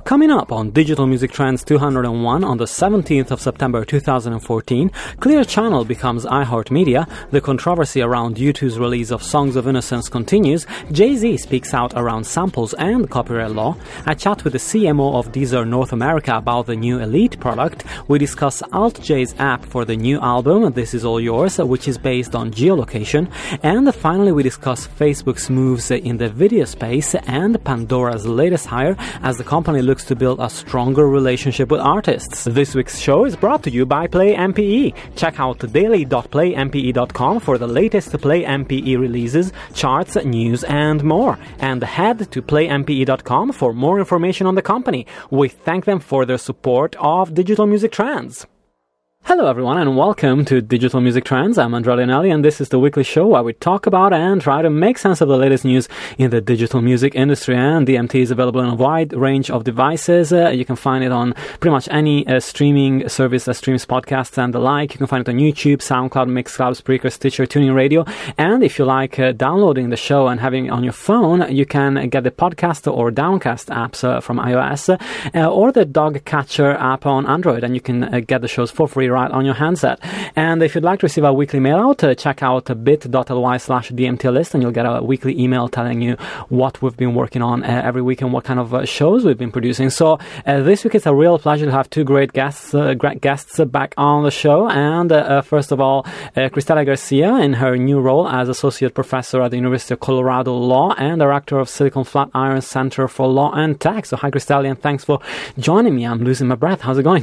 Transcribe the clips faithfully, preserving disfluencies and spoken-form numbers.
Coming up on Digital Music Trends two oh one on the seventeenth of September two thousand fourteen, Clear Channel becomes iHeartMedia, the controversy around U two's release of Songs of Innocence continues, Jay-Z speaks out around samples and copyright law, I chat with the C M O of Deezer North America about the new Elite product, we discuss AltJ's app for the new album, This Is All Yours, which is based on geolocation, and finally we discuss Facebook's moves in the video space and Pandora's latest hire as the company looks to build a stronger relationship with artists. This week's show is brought to you by Play M P E. Check out daily dot play m p e dot com for the latest Play M P E releases, charts, news, and more. And head to play m p e dot com for more information on the company. We thank them for their support of Digital Music Trends. Hello everyone and welcome to Digital Music Trends. I'm Andrea Leonelli and this is the weekly show where we talk about and try to make sense of the latest news in the digital music industry. And D M T is available on a wide range of devices. Uh, you can find it on pretty much any uh, streaming service that streams podcasts and the like. You can find it on YouTube, SoundCloud, Mixcloud, Spreaker, Stitcher, Tuning Radio. And if you like uh, downloading the show and having it on your phone, you can get the Podcast or Downcast apps uh, from iOS uh, or the Dog Catcher app on Android, and you can uh, get the shows for free right on your handset. And if you'd like to receive a weekly mail out, uh, check out bit.ly slash DMT list and you'll get a weekly email telling you what we've been working on uh, every week and what kind of uh, shows we've been producing. So uh, this week it's a real pleasure to have two great guests uh, great guests back on the show. And uh, uh, first of all, uh, Cristela Garcia in her new role as Associate Professor at the University of Colorado Law and Director of Silicon Flatiron Center for Law and Tech. So hi Cristela, and thanks for joining me. I'm losing my breath. How's it going?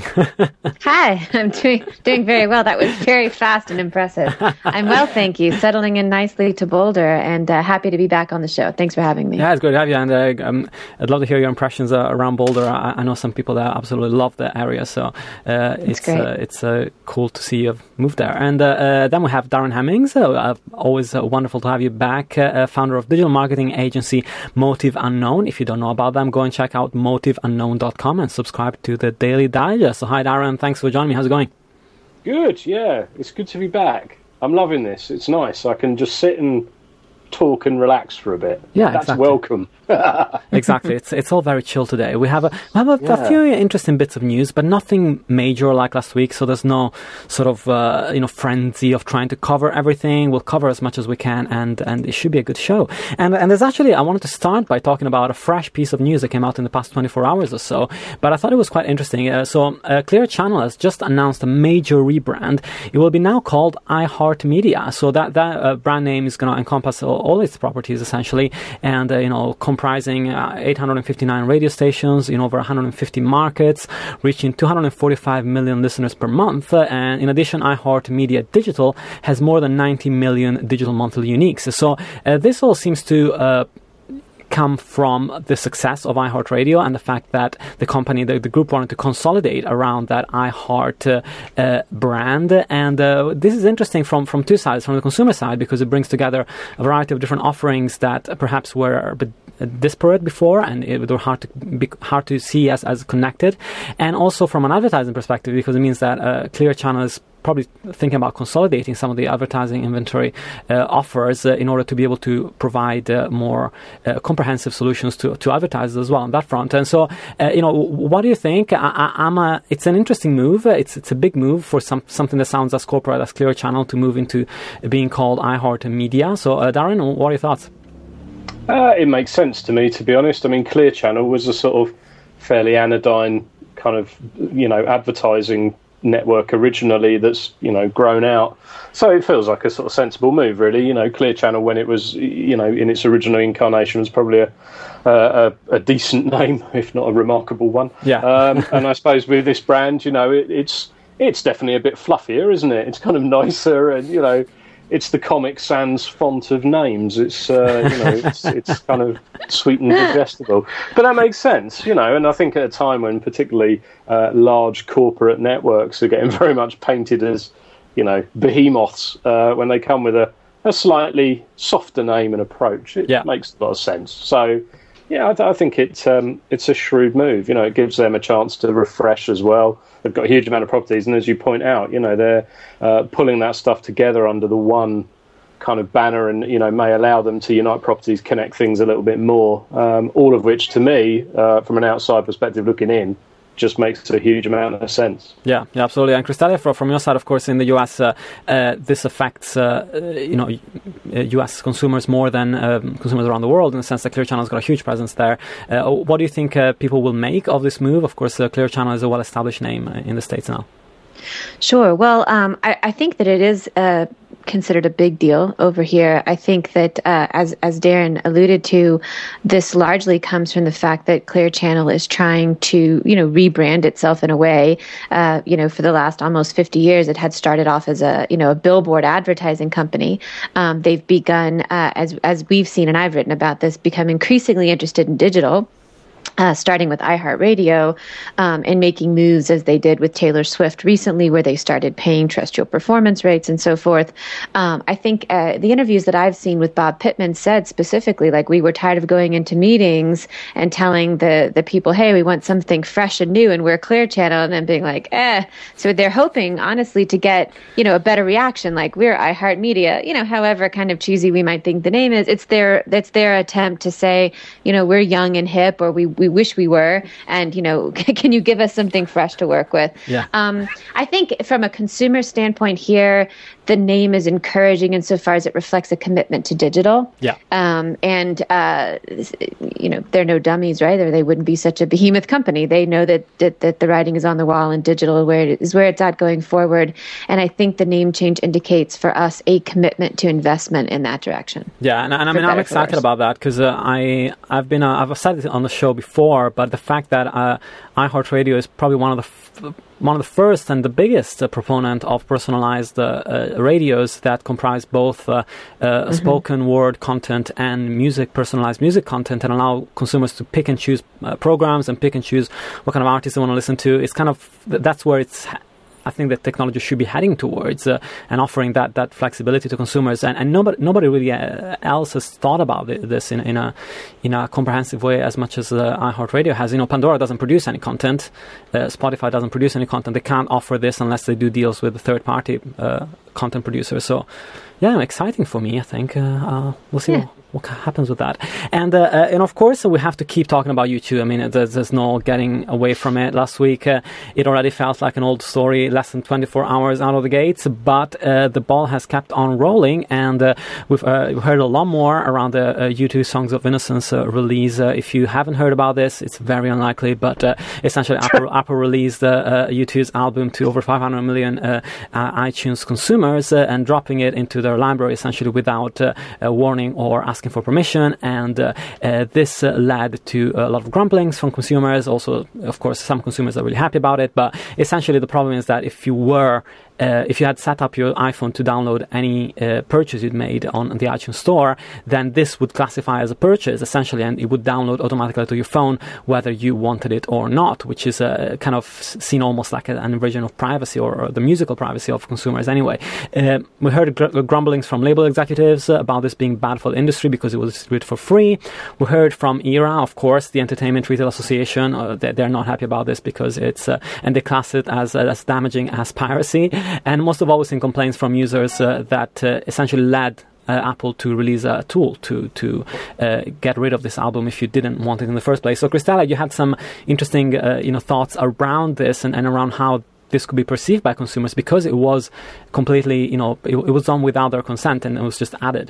Hi, I'm doing Doing very well. That was very fast and impressive. I'm well, thank you. Settling in nicely to Boulder and uh, happy to be back on the show. Thanks for having me. Yeah, it's great to have you. And uh, um, I'd love to hear your impressions uh, around Boulder. I, I know some people that absolutely love the area. So uh, it's great. Uh, it's uh, cool to see you move there. And uh, uh, then we have Darren Hemmings. Uh, always uh, wonderful to have you back. Uh, founder of digital marketing agency Motive Unknown. If you don't know about them, go and check out motive unknown dot com and subscribe to the Daily Digest. So hi, Darren. Thanks for joining me. How's it going? Good, yeah. It's good to be back. I'm loving this. It's nice. I can just sit and talk and relax for a bit. Yeah, that's exactly. welcome. Exactly. It's it's all very chill today. We have a we have a, Yeah. a few interesting bits of news, but nothing major like last week. So there's no sort of uh, you know frenzy of trying to cover everything. We'll cover as much as we can, and and it should be a good show. And and there's actually I wanted to start by talking about a fresh piece of news that came out in the past twenty-four hours or so. But I thought it was quite interesting. Uh, so uh, Clear Channel has just announced a major rebrand. It will be now called iHeartMedia. So that that uh, brand name is going to encompass all, all its properties essentially, and uh, you know comprising uh, eight hundred fifty-nine radio stations in over one hundred fifty markets, reaching two hundred forty-five million listeners per month. Uh, and in addition, iHeartMedia Digital has more than ninety million digital monthly uniques. So uh, this all seems to uh, come from the success of iHeartRadio and the fact that the company, the, the group wanted to consolidate around that iHeart uh, uh, brand. And uh, this is interesting from, from two sides, from the consumer side, because it brings together a variety of different offerings that perhaps were a bit disparate before and it were hard to be hard to see as, as connected. And also from an advertising perspective, because it means that uh, Clear Channel is probably thinking about consolidating some of the advertising inventory uh, offers uh, in order to be able to provide uh, more uh, comprehensive solutions to, to advertisers as well on that front. And so, uh, you know, what do you think? I, I, I'm a, it's an interesting move. It's it's a big move for some something that sounds as corporate as Clear Channel to move into being called iHeartMedia. So, uh, Darren, what are your thoughts? Uh, it makes sense to me, to be honest. I mean, Clear Channel was a sort of fairly anodyne kind of, you know, advertising network originally that's, you know, grown out. So it feels like a sort of sensible move, really. You know, Clear Channel, when it was, you know, in its original incarnation, was probably a a, a decent name, if not a remarkable one. Yeah. um, and I suppose with this brand, you know, it, it's it's definitely a bit fluffier, isn't it? It's kind of nicer, and, you know, it's the Comic Sans font of names. It's, uh, you know, it's, it's kind of sweet and digestible. But that makes sense, you know, and I think at a time when particularly uh, large corporate networks are getting very much painted as, you know, behemoths, uh, when they come with a, a slightly softer name and approach, it yeah. makes a lot of sense. So, yeah, I, I think it, um, it's a shrewd move. You know, it gives them a chance to refresh as well. They've got a huge amount of properties, and as you point out, you know, they're uh, pulling that stuff together under the one kind of banner, and you know may allow them to Unite Properties connect things a little bit more. Um, all of which, to me, uh, from an outside perspective looking in, just makes a huge amount of sense. Yeah, yeah, absolutely. And Kristalia, from your side, of course, in the U S, uh, uh, this affects uh, you know U S consumers more than um, consumers around the world, in the sense that Clear Channel's got a huge presence there. Uh, what do you think uh, people will make of this move? Of course, uh, Clear Channel is a well-established name in the States now. Sure. Well, um, I, I think that it is uh, considered a big deal over here. I think that, uh, as as Darren alluded to, this largely comes from the fact that Clear Channel is trying to, you know, rebrand itself in a way. Uh, you know, for the last almost fifty years, it had started off as a, you know, a billboard advertising company. Um, they've begun, uh, as as we've seen, and I've written about this, become increasingly interested in digital. Uh, starting with iHeartRadio um, and making moves as they did with Taylor Swift recently, where they started paying terrestrial performance rates and so forth. Um, I think uh, the interviews that I've seen with Bob Pittman said specifically, like, we were tired of going into meetings and telling the, the people, hey, we want something fresh and new, and we're Clear Channel, and then being like, eh. So they're hoping, honestly, to get, you know, a better reaction, like, we're iHeartMedia, you know, however kind of cheesy we might think the name is. It's their, it's their attempt to say, you know, we're young and hip, or we we wish we were, and, you know, can you give us something fresh to work with? Yeah. Um, I think from a consumer standpoint here, the name is encouraging insofar as it reflects a commitment to digital. Yeah. Um, and, uh, you know, they're no dummies, right? Or they wouldn't be such a behemoth company. They know that, that, that the writing is on the wall, and digital where it is where it's at going forward. And I think the name change indicates for us a commitment to investment in that direction. Yeah, and, and I mean, I'm excited about that, because uh, I, I've been, uh, I've said it on the show before, but the fact that uh, iHeartRadio is probably one of the f- one of the first and the biggest uh, proponent of personalized uh, uh, radios that comprise both uh, uh, mm-hmm. spoken word content and music, personalized music content, and allow consumers to pick and choose uh, programs and pick and choose what kind of artists they want to listen to. It's kind of, that's where it's I think that technology should be heading towards, uh, and offering that, that flexibility to consumers. And, and nobody nobody really uh, else has thought about it, this in, in a in a comprehensive way as much as uh, iHeartRadio has. You know, Pandora doesn't produce any content. Uh, Spotify doesn't produce any content. They can't offer this unless they do deals with third-party uh, content producers. So, yeah, exciting for me, I think. Uh, uh, we'll see. Yeah. What, what happens with that. And uh, uh, and of course, we have to keep talking about U two. I mean, there's, there's no getting away from it. Last week, uh, it already felt like an old story, less than twenty-four hours out of the gates, but uh, the ball has kept on rolling, and uh, we've uh, heard a lot more around the uh, U two Songs of Innocence uh, release. Uh, if you haven't heard about this, it's very unlikely, but uh, essentially Apple, Apple released uh, uh, U two's album to over five hundred million uh, uh, iTunes consumers, uh, and dropping it into their library essentially without uh, a warning or asking for permission. And uh, uh, this uh, led to a lot of grumblings from consumers. Also, of course, some consumers are really happy about it, but essentially the problem is that if you were Uh, if you had set up your iPhone to download any uh, purchase you'd made on, on the iTunes Store, then this would classify as a purchase, essentially, and it would download automatically to your phone whether you wanted it or not, which is uh, kind of seen almost like a, an invasion of privacy, or, or the musical privacy of consumers anyway. Uh, we heard gr- grumblings from label executives uh, about this being bad for the industry because it was distributed for free. We heard from E R A, of course, the Entertainment Retail Association. Uh, they, they're not happy about this because it's, uh, and they class it as, uh, as damaging as piracy. And most of all, we've seen complaints from users uh, that uh, essentially led uh, Apple to release a tool to to uh, get rid of this album if you didn't want it in the first place. So, Kristalia, you had some interesting uh, you know thoughts around this, and, and around how this could be perceived by consumers, because it was completely, you know, it, it was done without their consent, and it was just added.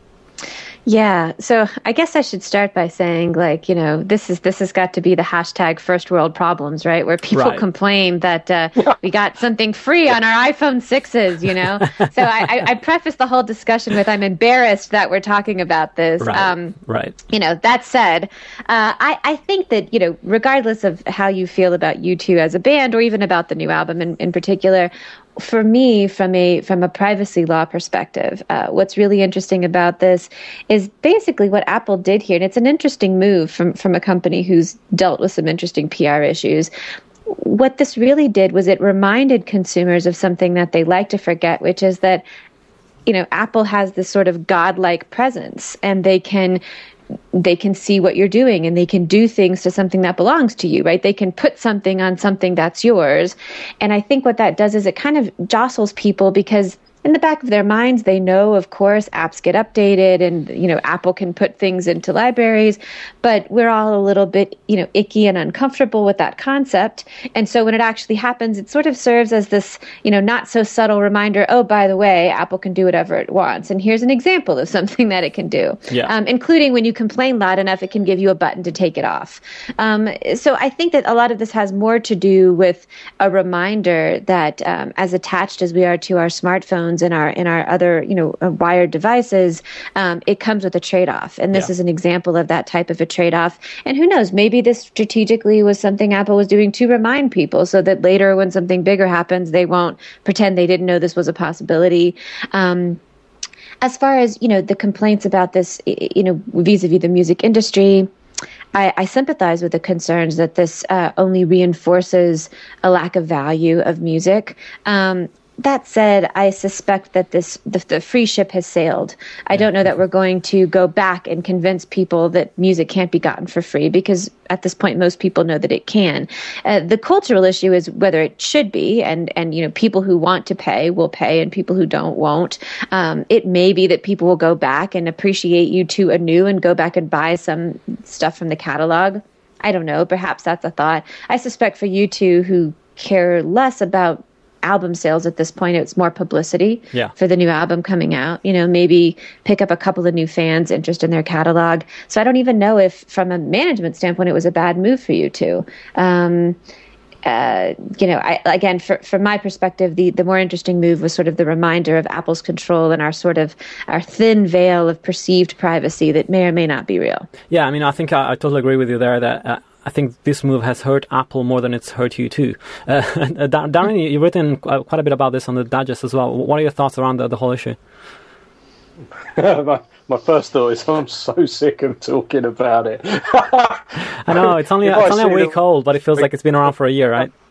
Yeah, so I guess I should start by saying, like, you know, this is this has got to be the hashtag first world problems, right? Where people right. complain that uh, we got something free on our iPhone sixes, you know? So I, I, I preface the whole discussion with, I'm embarrassed that we're talking about this. Right, um, right. You know, that said, uh, I, I think that, you know, regardless of how you feel about U two as a band, or even about the new album in, in particular, for me, from a from a privacy law perspective, uh, what's really interesting about this is basically what Apple did here. And it's an interesting move from, from a company who's dealt with some interesting P R issues. What this really did was it reminded consumers of something that they like to forget, which is that, you know, Apple has this sort of godlike presence, and they can they can see what you're doing, and they can do things to something that belongs to you, right? They can put something on something that's yours. And I think what that does is it kind of jostles people, because in the back of their minds, they know, of course, apps get updated and, you know, Apple can put things into libraries, but we're all a little bit, you know, icky and uncomfortable with that concept. And so when it actually happens, it sort of serves as this, you know, not so subtle reminder, oh, by the way, Apple can do whatever it wants. And here's an example of something that it can do, yeah. um, including when you complain loud enough, it can give you a button to take it off. Um, so I think that a lot of this has more to do with a reminder that um, as attached as we are to our smartphones, in our in our other, you know, uh, wired devices, um, it comes with a trade-off. And this yeah. is an example of that type of a trade-off. And who knows, maybe this strategically was something Apple was doing to remind people so that later when something bigger happens, they won't pretend they didn't know this was a possibility. Um, as far as, you know, the complaints about this, you know, vis-a-vis the music industry, I, I sympathize with the concerns that this uh, only reinforces a lack of value of music. Um, That said, I suspect that this the, the free ship has sailed. I don't know that we're going to go back and convince people that music can't be gotten for free, because at this point, most people know that it can. Uh, the cultural issue is whether it should be, and, and you know, people who want to pay will pay, and people who don't won't. Um, it may be that people will go back and appreciate U two anew and go back and buy some stuff from the catalog. I don't know. Perhaps that's a thought. I suspect for U two who care less about album sales at this point, it's more publicity yeah. for the new album coming out, you know, maybe pick up a couple of new fans interest in their catalog. So I don't even know if from a management standpoint it was a bad move for U two. Um, uh, you know, I, again, for, from my perspective, the, the more interesting move was sort of the reminder of Apple's control and our sort of our thin veil of perceived privacy that may or may not be real. Yeah, I mean, I think I, I totally agree with you there that uh, I think this move has hurt Apple more than it's hurt you too. Uh, Darren, you've written quite a bit about this on the Digest as well. What are your thoughts around the, the whole issue? my, my first thought is I'm so sick of talking about it. I know, it's only, it's only a week old, but it feels like it's been around for a year, right?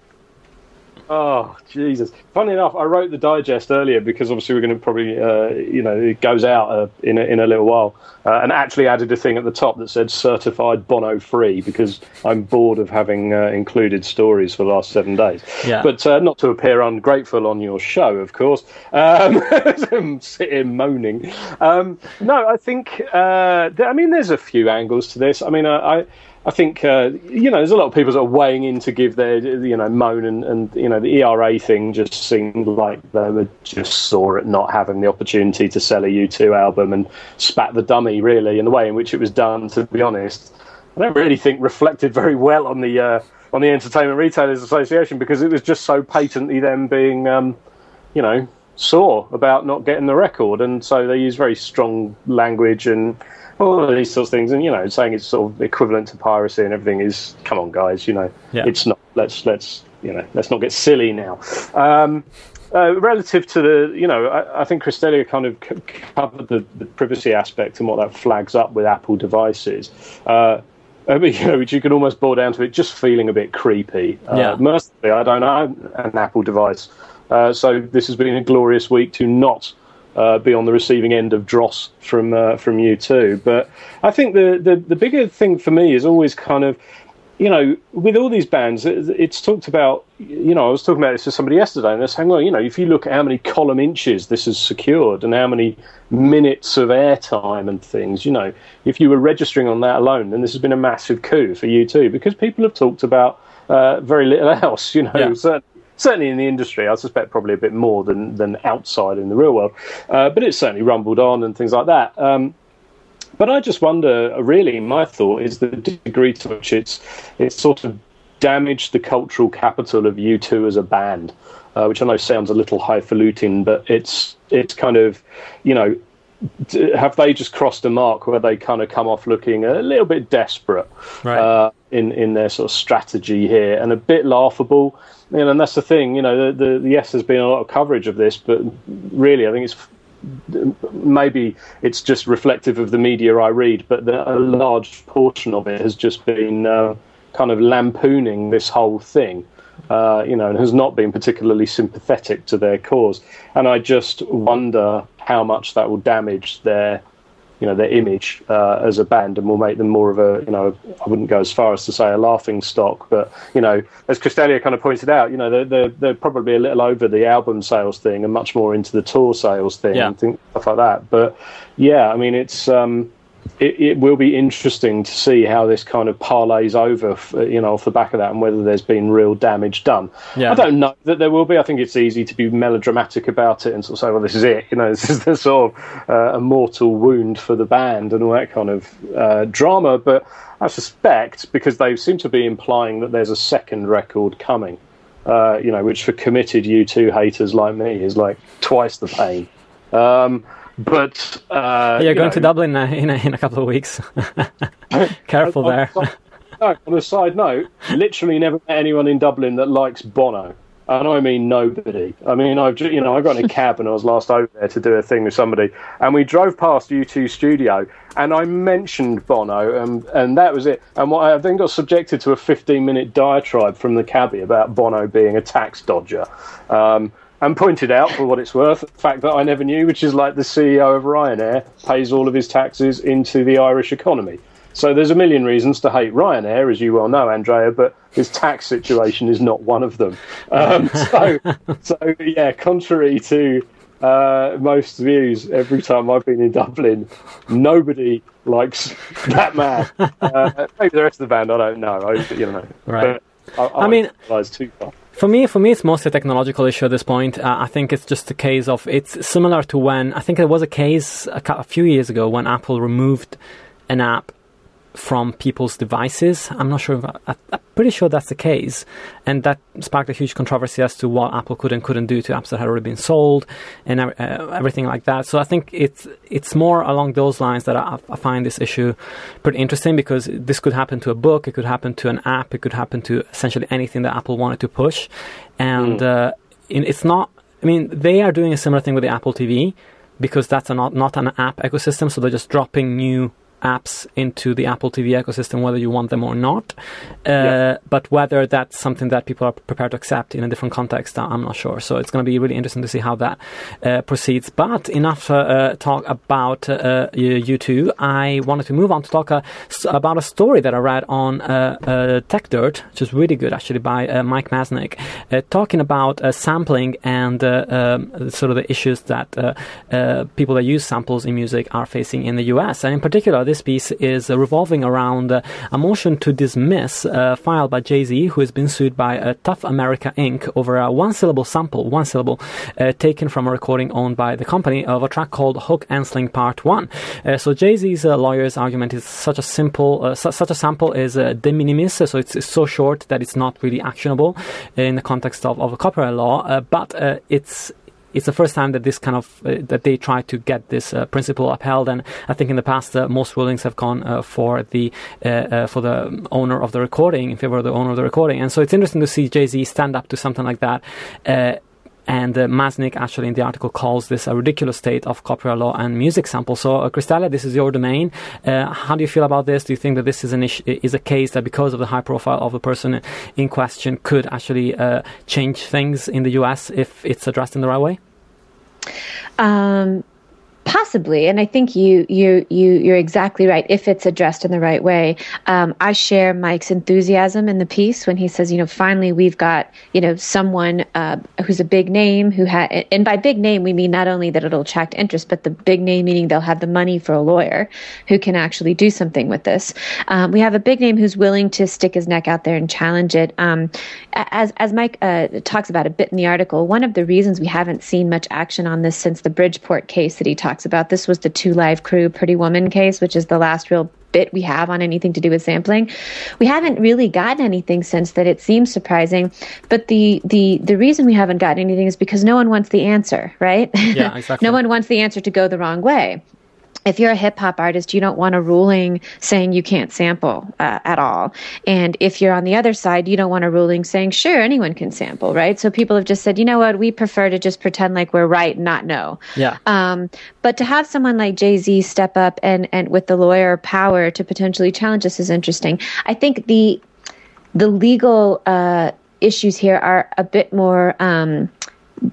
Oh, Jesus. Funny enough, I wrote the Digest earlier because obviously we're going to probably, uh, you know, it goes out uh, in, a, in a little while, uh, and actually added a thing at the top that said certified Bono free because I'm bored of having uh, included stories for the last seven days. Yeah. But uh, not to appear ungrateful on your show, of course. Um, I'm sitting moaning. Um, no, I think, uh, th- I mean, there's a few angles to this. I mean, I... I I think, uh, you know, there's a lot of people that are weighing in to give their, you know, moan and, and, you know, the E R A thing just seemed like they were just sore at not having the opportunity to sell a U two album and spat the dummy, really, in the way in which it was done, to be honest. I don't really think reflected very well on the uh, on the Entertainment Retailers Association because it was just so patently them being, um, you know, sore about not getting the record. And so they use very strong language and all of these sorts of things, and you know, saying it's sort of equivalent to piracy and everything is, come on, guys, you know, yeah. it's not. Let's let's you know, let's not get silly now. Um, uh, relative to the, you know, I, I think Christelia kind of c- covered the, the privacy aspect and what that flags up with Apple devices. Uh, I mean, you know, which you can almost boil down to it just feeling a bit creepy. Uh, yeah. Mercifully, I don't own an Apple device, uh, so this has been a glorious week to not. Uh, be on the receiving end of dross from uh, from U two. But I think the, the, the bigger thing for me is always kind of, you know, with all these bands, it, it's talked about, you know, I was talking about this to somebody yesterday, and they're saying, well, you know, if you look at how many column inches this has secured and how many minutes of airtime and things, you know, if you were registering on that alone, then this has been a massive coup for U two because people have talked about uh, very little else, you know, yeah. certainly. Certainly in the industry, I suspect probably a bit more than, than outside in the real world. Uh, but it's certainly rumbled on and things like that. Um, but I just wonder, really, my thought is the degree to which it's it's sort of damaged the cultural capital of U two as a band, uh, which I know sounds a little highfalutin, but it's it's kind of, you know, have they just crossed a mark where they kind of come off looking a little bit desperate right. uh, in, in their sort of strategy here and a bit laughable? You know, and that's the thing, you know, the, the, yes, there's been a lot of coverage of this, but really I think it's maybe it's just reflective of the media I read, but the, a large portion of it has just been uh, kind of lampooning this whole thing, uh, you know, and has not been particularly sympathetic to their cause. And I just wonder how much that will damage their you know, their image uh, as a band, and will make them more of a, you know, I wouldn't go as far as to say a laughing stock, but, you know, as Crystalia kind of pointed out, you know, they're, they're, they're probably a little over the album sales thing and much more into the tour sales thing yeah. and things, stuff like that. But, yeah, I mean, it's... Um, It, it will be interesting to see how this kind of parlays over, you know, off the back of that, and whether there's been real damage done. Yeah. I don't know that there will be. I think it's easy to be melodramatic about it and sort of say, well, this is it. You know, this is the sort of uh, a mortal wound for the band and all that kind of uh, drama. But I suspect, because they seem to be implying that there's a second record coming, uh, you know, which for committed U two haters like me is like twice the pain. Um But uh, you're you going know, to Dublin uh, in a, in a couple of weeks. Careful on, there. On, no, on a side note, literally never met anyone in Dublin that likes Bono, and I mean nobody. I mean, I've you know I got in a cab and I was last over there to do a thing with somebody, and we drove past U two studio, and I mentioned Bono, and and that was it. And what, I then got subjected to a fifteen minute diatribe from the cabbie about Bono being a tax dodger. Um, And pointed out, for what it's worth, the fact that I never knew, which is like the C E O of Ryanair pays all of his taxes into the Irish economy. So there's a million reasons to hate Ryanair, as you well know, Andrea, but his tax situation is not one of them. Um, so, so, yeah, contrary to uh, most views, every time I've been in Dublin, nobody likes that man. Uh, maybe the rest of the band, I don't know. I, you know, right. But I, I, I mean, too far. For me, for me, it's mostly a technological issue at this point. Uh, I think it's just a case of, it's similar to when, I think there was a case a, a few years ago when Apple removed an app from people's devices. I'm not sure, if I, I'm pretty sure that's the case. And that sparked a huge controversy as to what Apple could and couldn't do to apps that had already been sold and uh, everything like that. So I think it's it's more along those lines that I, I find this issue pretty interesting, because this could happen to a book, it could happen to an app, it could happen to essentially anything that Apple wanted to push. And mm. uh, in, it's not, I mean, they are doing a similar thing with the Apple T V, because that's a not, not an app ecosystem, so they're just dropping new apps into the Apple T V ecosystem, whether you want them or not. Uh, yeah. But whether that's something that people are prepared to accept in a different context, I'm not sure. So it's going to be really interesting to see how that uh, proceeds. But enough uh, talk about uh, U two. I wanted to move on to talk uh, about a story that I read on uh, uh, Tech Dirt, which is really good, actually, by uh, Mike Masnick, uh, talking about uh, sampling and uh, um, sort of the issues that uh, uh, people that use samples in music are facing in the U S. And in particular, this piece is uh, revolving around uh, a motion to dismiss uh, filed by Jay-Z, who has been sued by uh, Tough America Incorporated over a one-syllable sample, one syllable, uh, taken from a recording owned by the company of a track called Hook and Sling Part one. Uh, so Jay-Z's uh, lawyer's argument is such a simple, uh, su- such a sample is uh, de minimis, so it's, it's so short that it's not really actionable in the context of, of a copyright law, uh, but uh, it's It's the first time that this kind of uh, that they try to get this uh, principle upheld, and I think in the past uh, most rulings have gone uh, for the uh, uh, for the owner of the recording, in favor of the owner of the recording. And so it's interesting to see Jay-Z stand up to something like that. Uh, And uh, Masnick actually in the article calls this a ridiculous state of copyright law and music samples. So, uh, Crystalia, this is your domain. Uh, how do you feel about this? Do you think that this is an ish- is a case that, because of the high profile of the person in question, could actually uh, change things in the U S if it's addressed in the right way? Um, possibly, and I think you you you you're exactly right. If it's addressed in the right way, um, I share Mike's enthusiasm in the piece when he says, you know, finally we've got you know someone uh, who's a big name who had, and by big name we mean not only that it'll attract interest, but the big name meaning they'll have the money for a lawyer who can actually do something with this. Um, we have a big name who's willing to stick his neck out there and challenge it. Um, as as Mike uh, talks about a bit in the article, one of the reasons we haven't seen much action on this since the Bridgeport case that he talks about. This was the Two Live Crew Pretty Woman case, which is the last real bit we have on anything to do with sampling. We haven't really gotten anything since that. It seems surprising, but the the the reason we haven't gotten anything is because no one wants the answer, right? Yeah, exactly. No one wants the answer to go the wrong way. If you're a hip hop artist, you don't want a ruling saying you can't sample uh, at all. And if you're on the other side, you don't want a ruling saying, sure, anyone can sample, right? So people have just said, you know what, we prefer to just pretend like we're right and not know. Yeah. Um, but to have someone like Jay-Z step up and, and with the lawyer power to potentially challenge this is interesting. I think the the legal uh, issues here are a bit more... Um,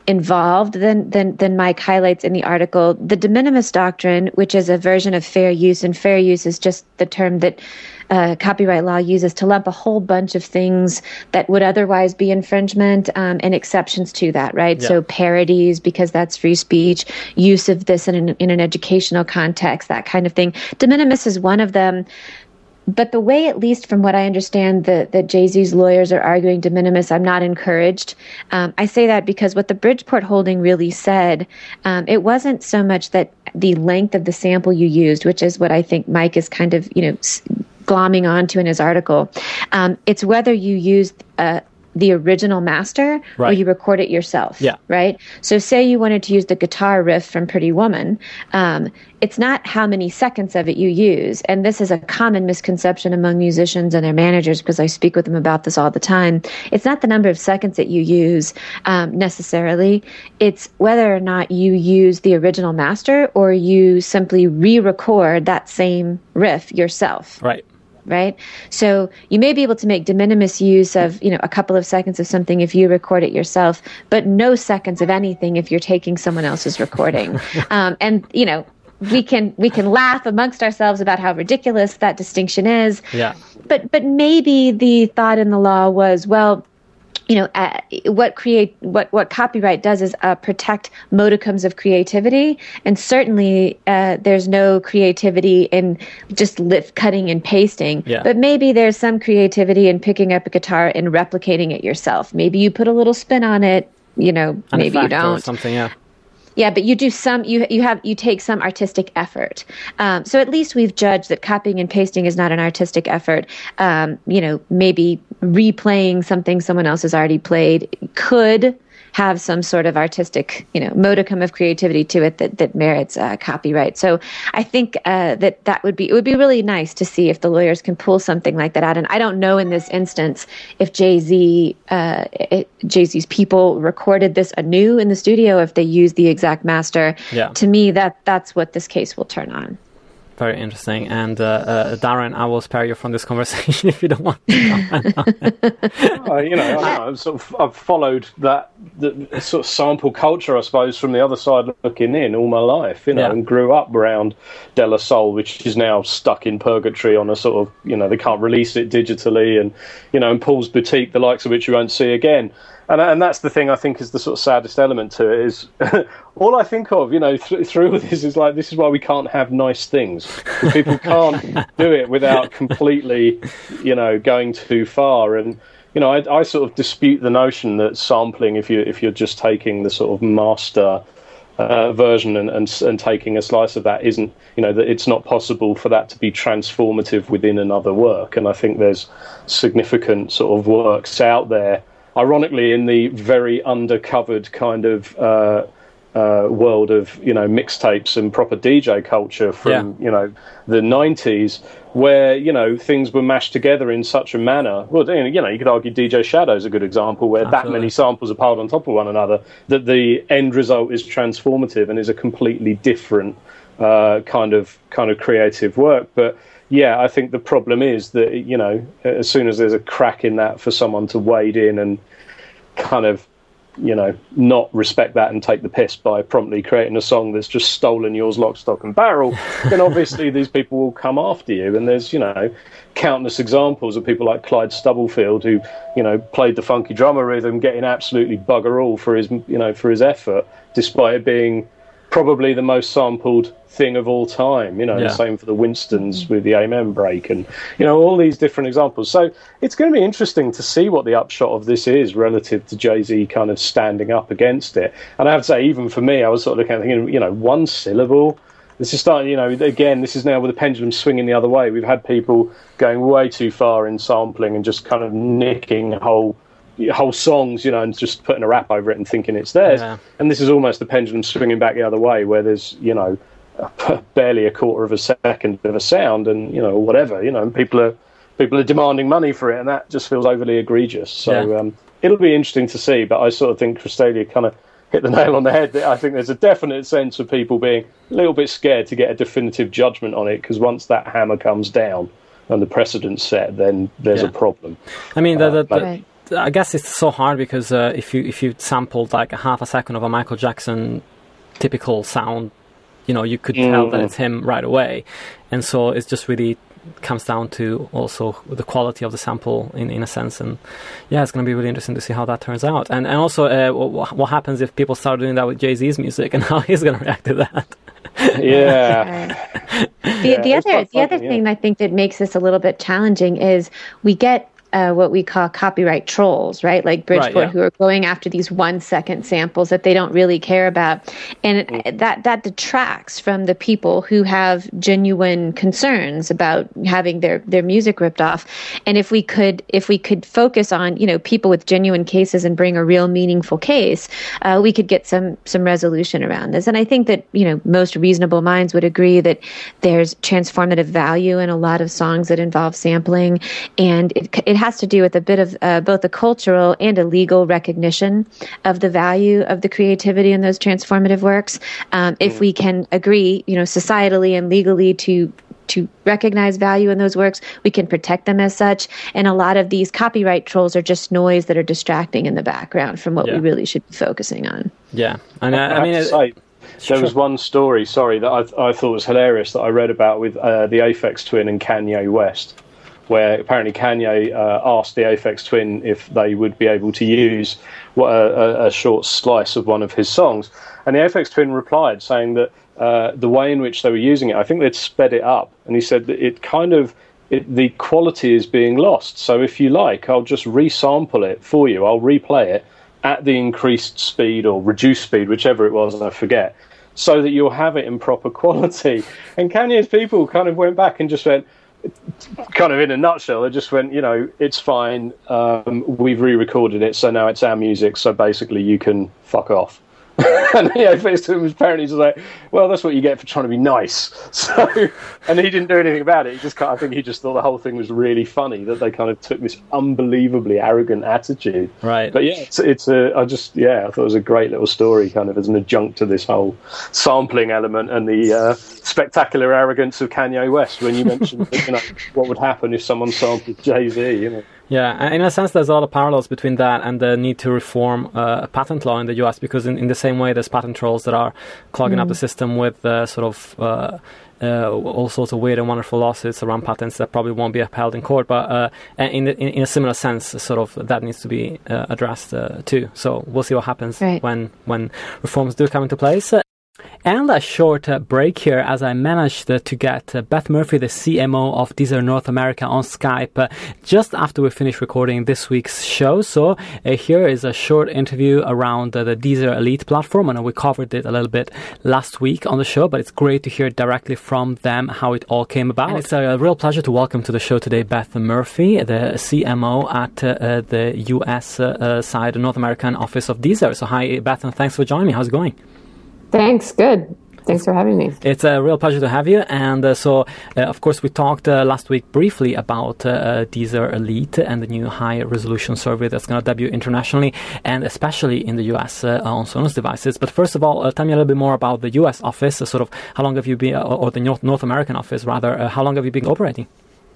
involved than, than than Mike highlights in the article. The de minimis doctrine, which is a version of fair use, and fair use is just the term that uh, copyright law uses to lump a whole bunch of things that would otherwise be infringement um, and exceptions to that, right? Yeah. So parodies, because that's free speech, use of this in an, in an educational context, that kind of thing. De minimis is one of them. But the way, at least from what I understand, that that Jay-Z's lawyers are arguing de minimis, I'm not encouraged. Um, I say that because what the Bridgeport holding really said, um, it wasn't so much that the length of the sample you used, which is what I think Mike is kind of, you know, glomming onto in his article. Um, it's whether you used uh, the original master right. or you record it yourself, yeah. right? So say you wanted to use the guitar riff from Pretty Woman. Um, it's not how many seconds of it you use. And this is a common misconception among musicians and their managers, because I speak with them about this all the time. It's not the number of seconds that you use um, necessarily. It's whether or not you use the original master or you simply re-record that same riff yourself. Right. Right? So you may be able to make de minimis use of, you know, a couple of seconds of something if you record it yourself, but no seconds of anything if you're taking someone else's recording. um, and, you know, we can we can laugh amongst ourselves about how ridiculous that distinction is. Yeah. But but maybe the thought in the law was, well, you know, uh, what create what what copyright does is uh, protect modicums of creativity, and certainly uh, there's no creativity in just lift, cutting and pasting. Yeah. But maybe there's some creativity in picking up a guitar and replicating it yourself. Maybe you put a little spin on it. You know, An maybe you effect or don't. something. Yeah. Yeah, but you do some. You you have you take some artistic effort. Um, so at least we've judged that copying and pasting is not an artistic effort. Um, you know, maybe replaying something someone else has already played could have some sort of artistic, you know, modicum of creativity to it that that merits uh, copyright. So I think uh, that that would be it would be really nice to see if the lawyers can pull something like that out. And I don't know in this instance if Jay-Z, uh, it, Jay-Z's people recorded this anew in the studio, if they used the exact master. Yeah. To me, that that's what this case will turn on. Very interesting. And uh, uh, Darren, I will spare you from this conversation if you don't want to comment on it. uh, you know, I, I've sort of I've followed that the sort of sample culture, I suppose, from the other side looking in all my life. You know, Yeah. and grew up around De La Soul, which is now stuck in purgatory on a sort of, you know, they can't release it digitally, and you know, and Paul's Boutique, the likes of which you won't see again. And and that's the thing I think is the sort of saddest element to it is all I think of, you know, th- through this is like, this is why we can't have nice things. Because people can't do it without completely, you know, going too far. And, you know, I, I sort of dispute the notion that sampling, if you if you're just taking the sort of master uh, version and, and and taking a slice of that, isn't, you know, that it's not possible for that to be transformative within another work. And I think there's significant sort of works out there, ironically, in the very undercovered kind of uh, uh, world of, you know, mixtapes and proper D J culture from, Yeah. you know, the nineties, where, you know, things were mashed together in such a manner. Well, you know, you could argue D J Shadow's a good example, where Absolutely. that many samples are piled on top of one another, that the end result is transformative and is a completely different uh, kind of kind of creative work. But yeah, I think the problem is that, you know, as soon as there's a crack in that for someone to wade in and kind of, you know, not respect that and take the piss by promptly creating a song that's just stolen yours lock, stock and barrel, then obviously these people will come after you. And there's, you know, countless examples of people like Clyde Stubblefield, who, you know, played the funky drummer rhythm, getting absolutely bugger all for his, you know, for his effort, despite it being probably the most sampled thing of all time, you know, Yeah. the same for the Winstons with the Amen break, and, you know, all these different examples. So it's going to be interesting to see what the upshot of this is relative to Jay-Z kind of standing up against it. And I have to say, even for me, I was sort of looking at it thinking, you know, one syllable. This is starting, you know, again, this is now with the pendulum swinging the other way. We've had people going way too far in sampling and just kind of nicking whole whole songs, you know, and just putting a rap over it and thinking it's theirs. Yeah. And this is almost the pendulum swinging back the other way, where there's, you know, barely a quarter of a second of a sound, and, you know, whatever, you know, and people are people are demanding money for it, and that just feels overly egregious. So Yeah. um, it'll be interesting to see, but I sort of think Crystalia kind of hit the nail on the head. I think there's a definite sense of people being a little bit scared to get a definitive judgment on it, because once that hammer comes down and the precedent's set, then there's Yeah. a problem. I mean, the, the, Uh, the, Right. I guess it's so hard because uh, if you if you sampled like a half a second of a Michael Jackson typical sound, you know, you could mm. tell that it's him right away, and so it's just really comes down to also the quality of the sample in, in a sense. And yeah, it's going to be really interesting to see how that turns out. And and also uh, what, what happens if people start doing that with Jay-Z's music and how he's going to react to that. Yeah. the yeah, the other the funny, other yeah. thing I think that makes this a little bit challenging is we get Uh, what we call copyright trolls, right? Like Bridgeport, right, yeah. who are going after these one-second samples that they don't really care about, and it, mm. that that detracts from the people who have genuine concerns about having their their music ripped off. And if we could if we could focus on you know people with genuine cases and bring a real meaningful case, uh, we could get some some resolution around this. And I think that you know most reasonable minds would agree that there's transformative value in a lot of songs that involve sampling, and it it has to do with a bit of uh, both a cultural and a legal recognition of the value of the creativity in those transformative works. Um, if we can agree, you know, societally and legally to to recognize value in those works, we can protect them as such. And a lot of these copyright trolls are just noise that are distracting in the background from what yeah. we really should be focusing on. Yeah, and uh, I, I mean, have to say, there was one story, sorry, that I, I thought was hilarious that I read about with uh, the Aphex Twin and Kanye West, where apparently Kanye uh, asked the Aphex Twin if they would be able to use what, a, a short slice of one of his songs. And the Aphex Twin replied saying that uh, the way in which they were using it, I think they'd sped it up. And he said that it kind of, it, the quality is being lost. So if you like, I'll just resample it for you. I'll replay it at the increased speed or reduced speed, whichever it was, and I forget, so that you'll have it in proper quality. And Kanye's people kind of went back and just went, kind of in a nutshell, they just went, you know, it's fine, um, we've re-recorded it, so now it's our music, so basically you can fuck off. And the Aphex Twin was apparently just like, well, that's what you get for trying to be nice. So, and he didn't do anything about it. He just kind of, I think he just thought the whole thing was really funny that they kind of took this unbelievably arrogant attitude. Right. But yeah, it's, it's a, I just, yeah, I thought it was a great little story, kind of as an adjunct to this whole sampling element and the uh, spectacular arrogance of Kanye West when you mentioned, you know, what would happen if someone sampled Jay-Z, you know. Yeah, in a sense, there's a lot of parallels between that and the need to reform uh, patent law in the U S, because in, in the same way there's patent trolls that are clogging mm. up the system with uh, sort of uh, uh, all sorts of weird and wonderful lawsuits around patents that probably won't be upheld in court. But uh, in, in in a similar sense, sort of that needs to be uh, addressed uh, too. So we'll see what happens right. when when reforms do come into place. Uh, And a short uh, break here as I managed uh, to get uh, Beth Murphy, the C M O of Deezer North America, on Skype uh, just after we finished recording this week's show. So uh, here is a short interview around uh, the Deezer Elite platform. I know we covered it a little bit last week on the show, but it's great to hear directly from them how it all came about. And it's a real pleasure to welcome to the show today Beth Murphy, the C M O at uh, uh, the U S uh, uh, side, the North American office of Deezer. So hi, Beth, and thanks for joining me. How's it going? Thanks. Good. Thanks for having me. It's a real pleasure to have you. And uh, so, uh, of course, we talked uh, last week briefly about uh, Deezer Elite and the new high-resolution survey that's going to debut internationally and especially in the U S uh, on Sonos devices. But first of all, uh, tell me a little bit more about the U S office. Uh, sort of, how long have you been, uh, or the North, North American office rather? Uh, how long have you been operating?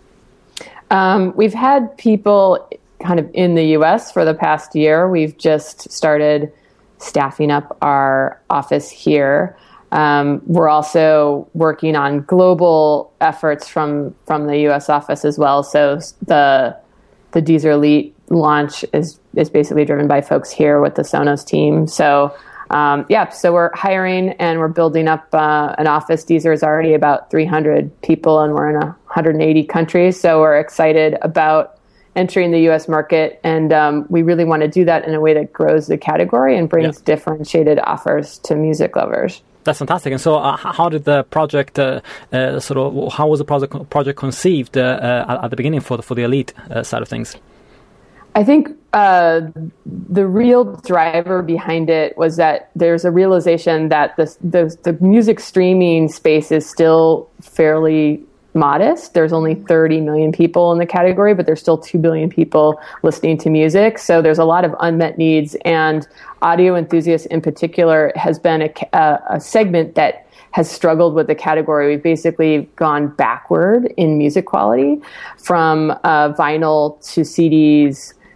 Um, we've had people kind of in the U S for the past year. We've just started staffing up our office here. Um, we're also working on global efforts from, from the U S office as well. So the the Deezer Elite launch is is basically driven by folks here with the Sonos team. So um, yeah, so we're hiring and we're building up uh, an office. Deezer is already about three hundred people, and we're in one hundred eighty countries. So we're excited about entering the U S market, and um, we really want to do that in a way that grows the category and brings yeah. differentiated offers to music lovers. That's fantastic. And so uh, how did the project, uh, uh, sort of, how was the project project conceived uh, uh, at the beginning for the, for the Elite uh, side of things? I think uh, the real driver behind it was that there's a realization that the, the, the music streaming space is still fairly modest. There's only thirty million people in the category, but there's still two billion people listening to music. So there's a lot of unmet needs, and audio enthusiasts in particular has been a, a, a segment that has struggled with the category. We've basically gone backward in music quality from uh, vinyl to C Ds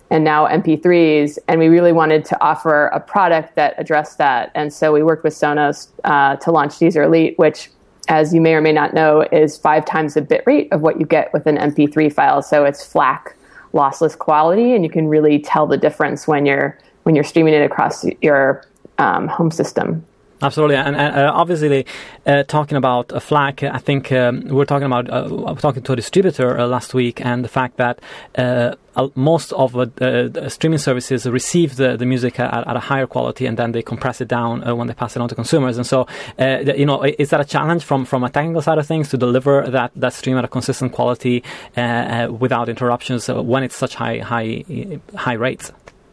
and now M P threes, and we really wanted to offer a product that addressed that. And so we worked with Sonos uh, to launch Deezer Elite, which, as you may or may not know, is five times the bit rate of what you get with an M P three file. So it's FLAC lossless quality, and you can really tell the difference when you're when you're streaming it across your um, home system. Absolutely, and, and uh, obviously, uh, talking about uh, FLAC, I think um, we were talking about uh, I was talking to a distributor uh, last week, and the fact that uh, most of uh, the streaming services receive the, the music at, at a higher quality, and then they compress it down uh, when they pass it on to consumers. And so, uh, you know, is that a challenge from, from a technical side of things to deliver that, that stream at a consistent quality uh, uh, without interruptions uh, when it's such high high high rates?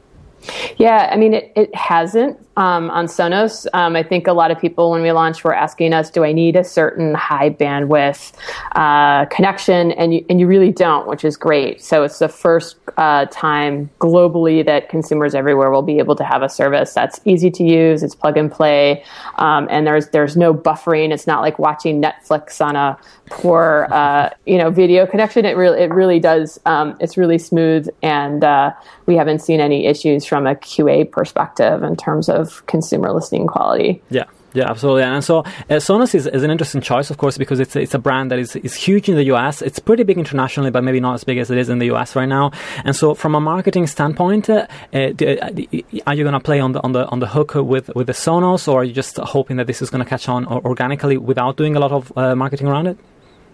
Yeah, I mean, it, it hasn't um, on Sonos. Um, I think a lot of people, when we launched, were asking us, do I need a certain high bandwidth uh, connection? And you, and you really don't, which is great. So it's the first uh, time globally that consumers everywhere will be able to have a service that's easy to use, it's plug and play, um, and there's there's no buffering. It's not like watching Netflix on a poor uh, you know video connection. It really it really does. Um, it's really smooth, and uh, we haven't seen any issues from a Q A perspective in terms of consumer listening quality. Yeah. Yeah, absolutely. And so uh, Sonos is, is an interesting choice, of course, because it's it's a brand that is, is huge in the U S. It's pretty big internationally, but maybe not as big as it is in the U S right now. And so, from a marketing standpoint, uh, uh, do, uh, are you going to play on the on the on the hook with with the Sonos, or are you just hoping that this is going to catch on organically without doing a lot of uh, marketing around it?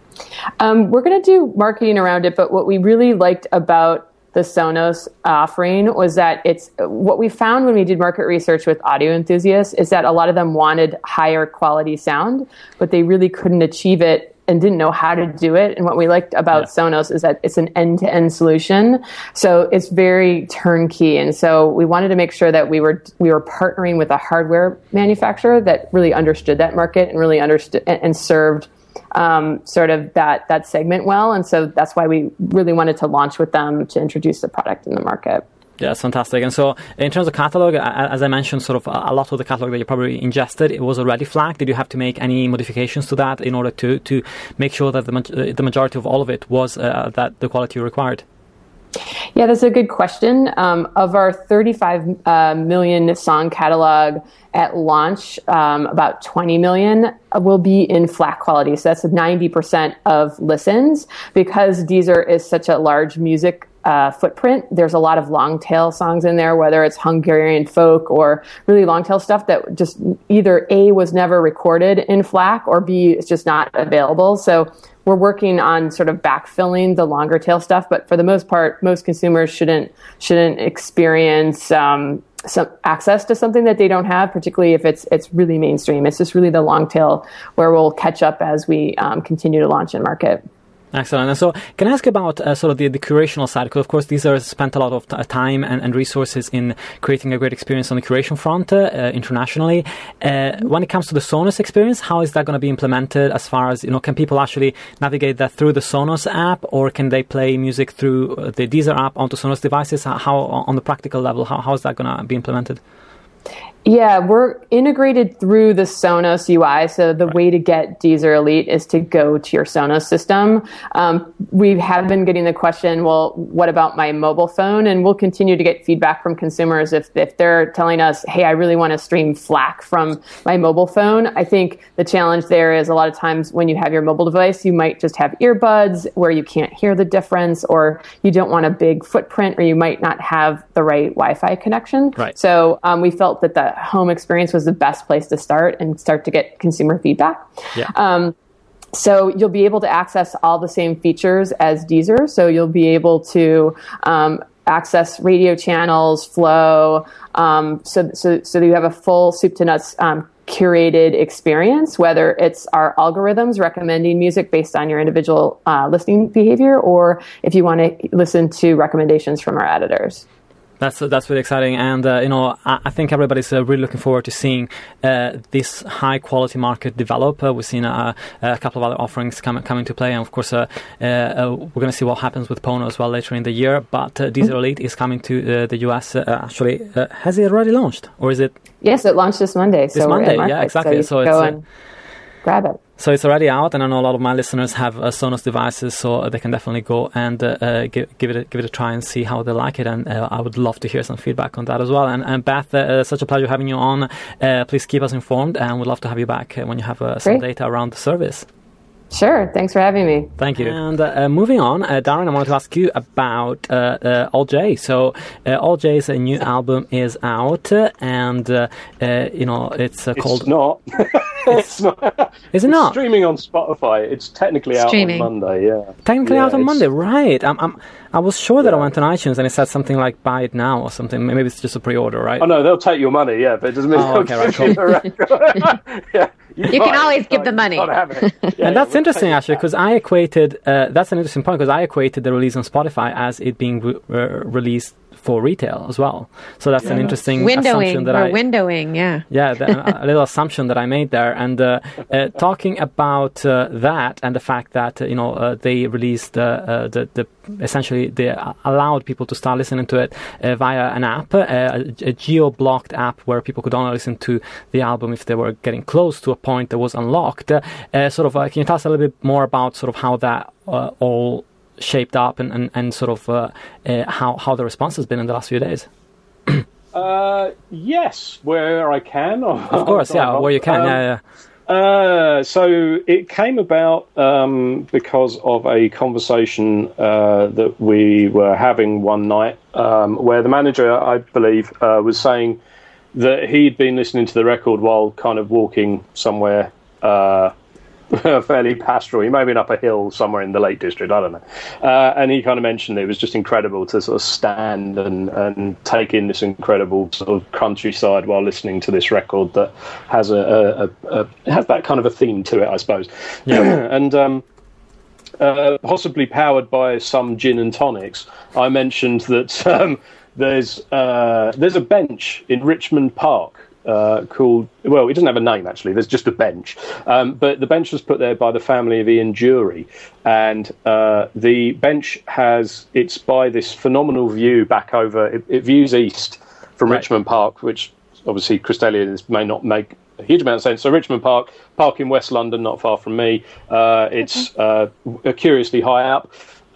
Um, we're going to do marketing around it, but what we really liked about the Sonos offering was that it's what we found when we did market research with audio enthusiasts is that a lot of them wanted higher quality sound, but they really couldn't achieve it and didn't know how to do it. And what we liked about yeah. Sonos is that it's an end-to-end solution. So it's very turnkey. And so we wanted to make sure that we were we were partnering with a hardware manufacturer that really understood that market and really understood and, and served Um, sort of that that segment well, and so that's why we really wanted to launch with them to introduce the product in the market. Yeah, it's fantastic. And so, in terms of catalog, as I mentioned, sort of a lot of the catalog that you probably ingested, it was already FLAC. Did you have to make any modifications to that in order to to make sure that the the majority of all of it was uh, that the quality you required? Yeah, that's a good question. Um, of our thirty-five uh, million song catalog at launch, um, about twenty million will be in FLAC quality. So that's ninety percent of listens. Because Deezer is such a large music uh, footprint, there's a lot of long tail songs in there, whether it's Hungarian folk or really long tail stuff that just either A, was never recorded in FLAC, or B, it's just not available. So we're working on sort of backfilling the longer tail stuff, but for the most part, most consumers shouldn't shouldn't experience um, some access to something that they don't have, particularly if it's it's really mainstream. It's just really the long tail where we'll catch up as we um, continue to launch and market. Excellent. And so, can I ask about uh, sort of the, the curational side? Because, of course, Deezer spent a lot of t- time and, and resources in creating a great experience on the curation front uh, uh, internationally. Uh, when it comes to the Sonos experience, how is that going to be implemented as far as, you know, can people actually navigate that through the Sonos app, or can they play music through the Deezer app onto Sonos devices? How, on the practical level, how, how is that going to be implemented? Yeah, we're integrated through the Sonos U I. So the right. way to get Deezer Elite is to go to your Sonos system. Um, we have been getting the question, well, what about my mobile phone? And we'll continue to get feedback from consumers if, if they're telling us, hey, I really want to stream FLAC from my mobile phone. I think the challenge there is a lot of times when you have your mobile device, you might just have earbuds where you can't hear the difference, or you don't want a big footprint, or you might not have the right Wi-Fi connection. Right. So um, we felt that the home experience was the best place to start and start to get consumer feedback. Yeah. Um, so you'll be able to access all the same features as Deezer. So you'll be able to um, access radio channels, flow, um, so so so you have a full soup to nuts um, curated experience, whether it's our algorithms recommending music based on your individual uh, listening behavior, or if you want to listen to recommendations from our editors. That's that's really exciting, and uh, you know I, I think everybody's uh, really looking forward to seeing uh, this high quality market develop. Uh, we've seen uh, a couple of other offerings come coming to play, and of course uh, uh, uh, we're going to see what happens with Pono as well later in the year. But uh, Deezer Elite is coming to uh, the U S. Uh, actually, uh, has it already launched, or is it? Yes, it launched this Monday. This so Monday, yeah, exactly. So, so it's. Uh, grab it. So it's already out, and I know a lot of my listeners have uh, Sonos devices, so they can definitely go and uh, uh, give, give it a, give it a try and see how they like it. And uh, I would love to hear some feedback on that as well. And, and Beth, uh, such a pleasure having you on. Uh, please keep us informed, and we'd love to have you back uh, when you have uh, some Great. data around the service. Sure. Thanks for having me. Thank you. And uh, moving on, uh, Darren, I wanted to ask you about uh, uh, All J. So uh, All J's new album is out, uh, and uh, uh, you know it's uh, called. It's not. It's not. Is it it's not? Streaming on Spotify. It's technically Streaming. out on Monday. Yeah. Technically yeah, out on it's- Monday, right? I'm, I'm, I was sure that Yeah. I went on iTunes and it said something like "buy it now" or something. Maybe it's just a pre-order, right? Oh no, they'll take your money. Yeah, but it doesn't mean Oh, they'll okay, right, give you the record. Yeah. You can always give the money. Gotta have it. Yeah, yeah, And that's we'll interesting, take it actually, back. because I equated, uh, that's an interesting point, because I equated the release on Spotify as it being re- uh, released for retail as well. So that's an interesting assumption Windowing, that or I... windowing, yeah. Yeah, the, a little assumption that I made there. And uh, uh, talking about uh, that and the fact that, uh, you know, uh, they released uh, uh, the, the, essentially, they allowed people to start listening to it uh, via an app, uh, a, a geo-blocked app where people could only listen to the album if they were getting close to a point that was unlocked. Uh, uh, sort of, uh, can you tell us a little bit more about sort of how that uh, all shaped up and, and, and sort of uh, uh, how, how the response has been in the last few days? Uh, yes, where I can. Of course, yeah, where you can, Um, yeah, yeah. Uh, so it came about um, because of a conversation uh, that we were having one night um, where the manager, I believe, uh, was saying that he'd been listening to the record while kind of walking somewhere uh, fairly pastoral. He may have been up a hill somewhere in the Lake District, I don't know. Uh, and he kind of mentioned it was just incredible to sort of stand and, and take in this incredible sort of countryside while listening to this record that has a, a, a, a has that kind of a theme to it, I suppose. Yeah. and um, uh, possibly powered by some gin and tonics, I mentioned that um, there's uh, there's a bench in Richmond Park Uh, called, well, it doesn't have a name actually, there's just a bench, um, but the bench was put there by the family of Ian Dury, and uh, the bench has, it's by this phenomenal view back over, it, it views east from Right. Richmond Park, which obviously Christelians may not make a huge amount of sense. So Richmond Park, park in West London, not far from me, uh, it's uh, curiously high up,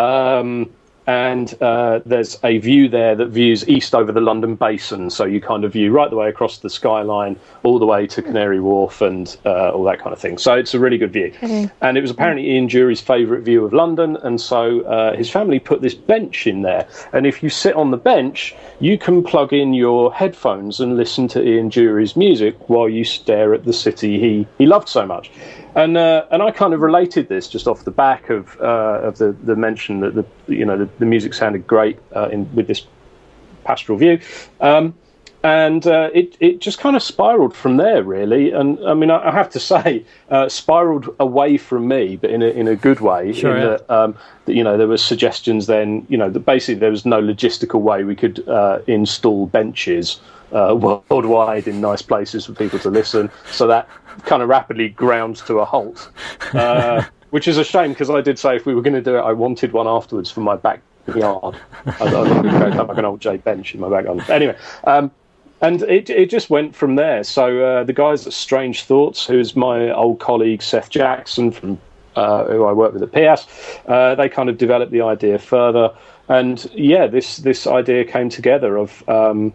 um, and uh, there's a view there that views east over the London Basin, so you kind of view right the way across the skyline, all the way to Canary Wharf and uh, all that kind of thing. So it's a really good view. Okay. And it was apparently Ian Dury's favourite view of London, and so uh, his family put this bench in there. And if you sit on the bench, you can plug in your headphones and listen to Ian Dury's music while you stare at the city he, he loved so much. And uh, and I kind of related this just off the back of uh, of the, the mention that the you know the, the music sounded great uh, in with this pastoral view, um, and uh, it it just kind of spiraled from there really. And I mean I, I have to say uh, spiraled away from me, but in a in a good way. Sure, in yeah. that, um, that you know there were suggestions then you know that basically there was no logistical way we could uh, install benches uh, worldwide in nice places for people to listen, so that kind of rapidly ground to a halt, uh, which is a shame because I did say if we were going to do it, I wanted one afterwards for my backyard. I, I think we'd have like an old J bench in my backyard. Anyway, um, and it it just went from there. So uh, the guys at Strange Thoughts, who's my old colleague Seth Jackson from uh, who I work with at P S, uh, they kind of developed the idea further, and yeah, this this idea came together of. Um,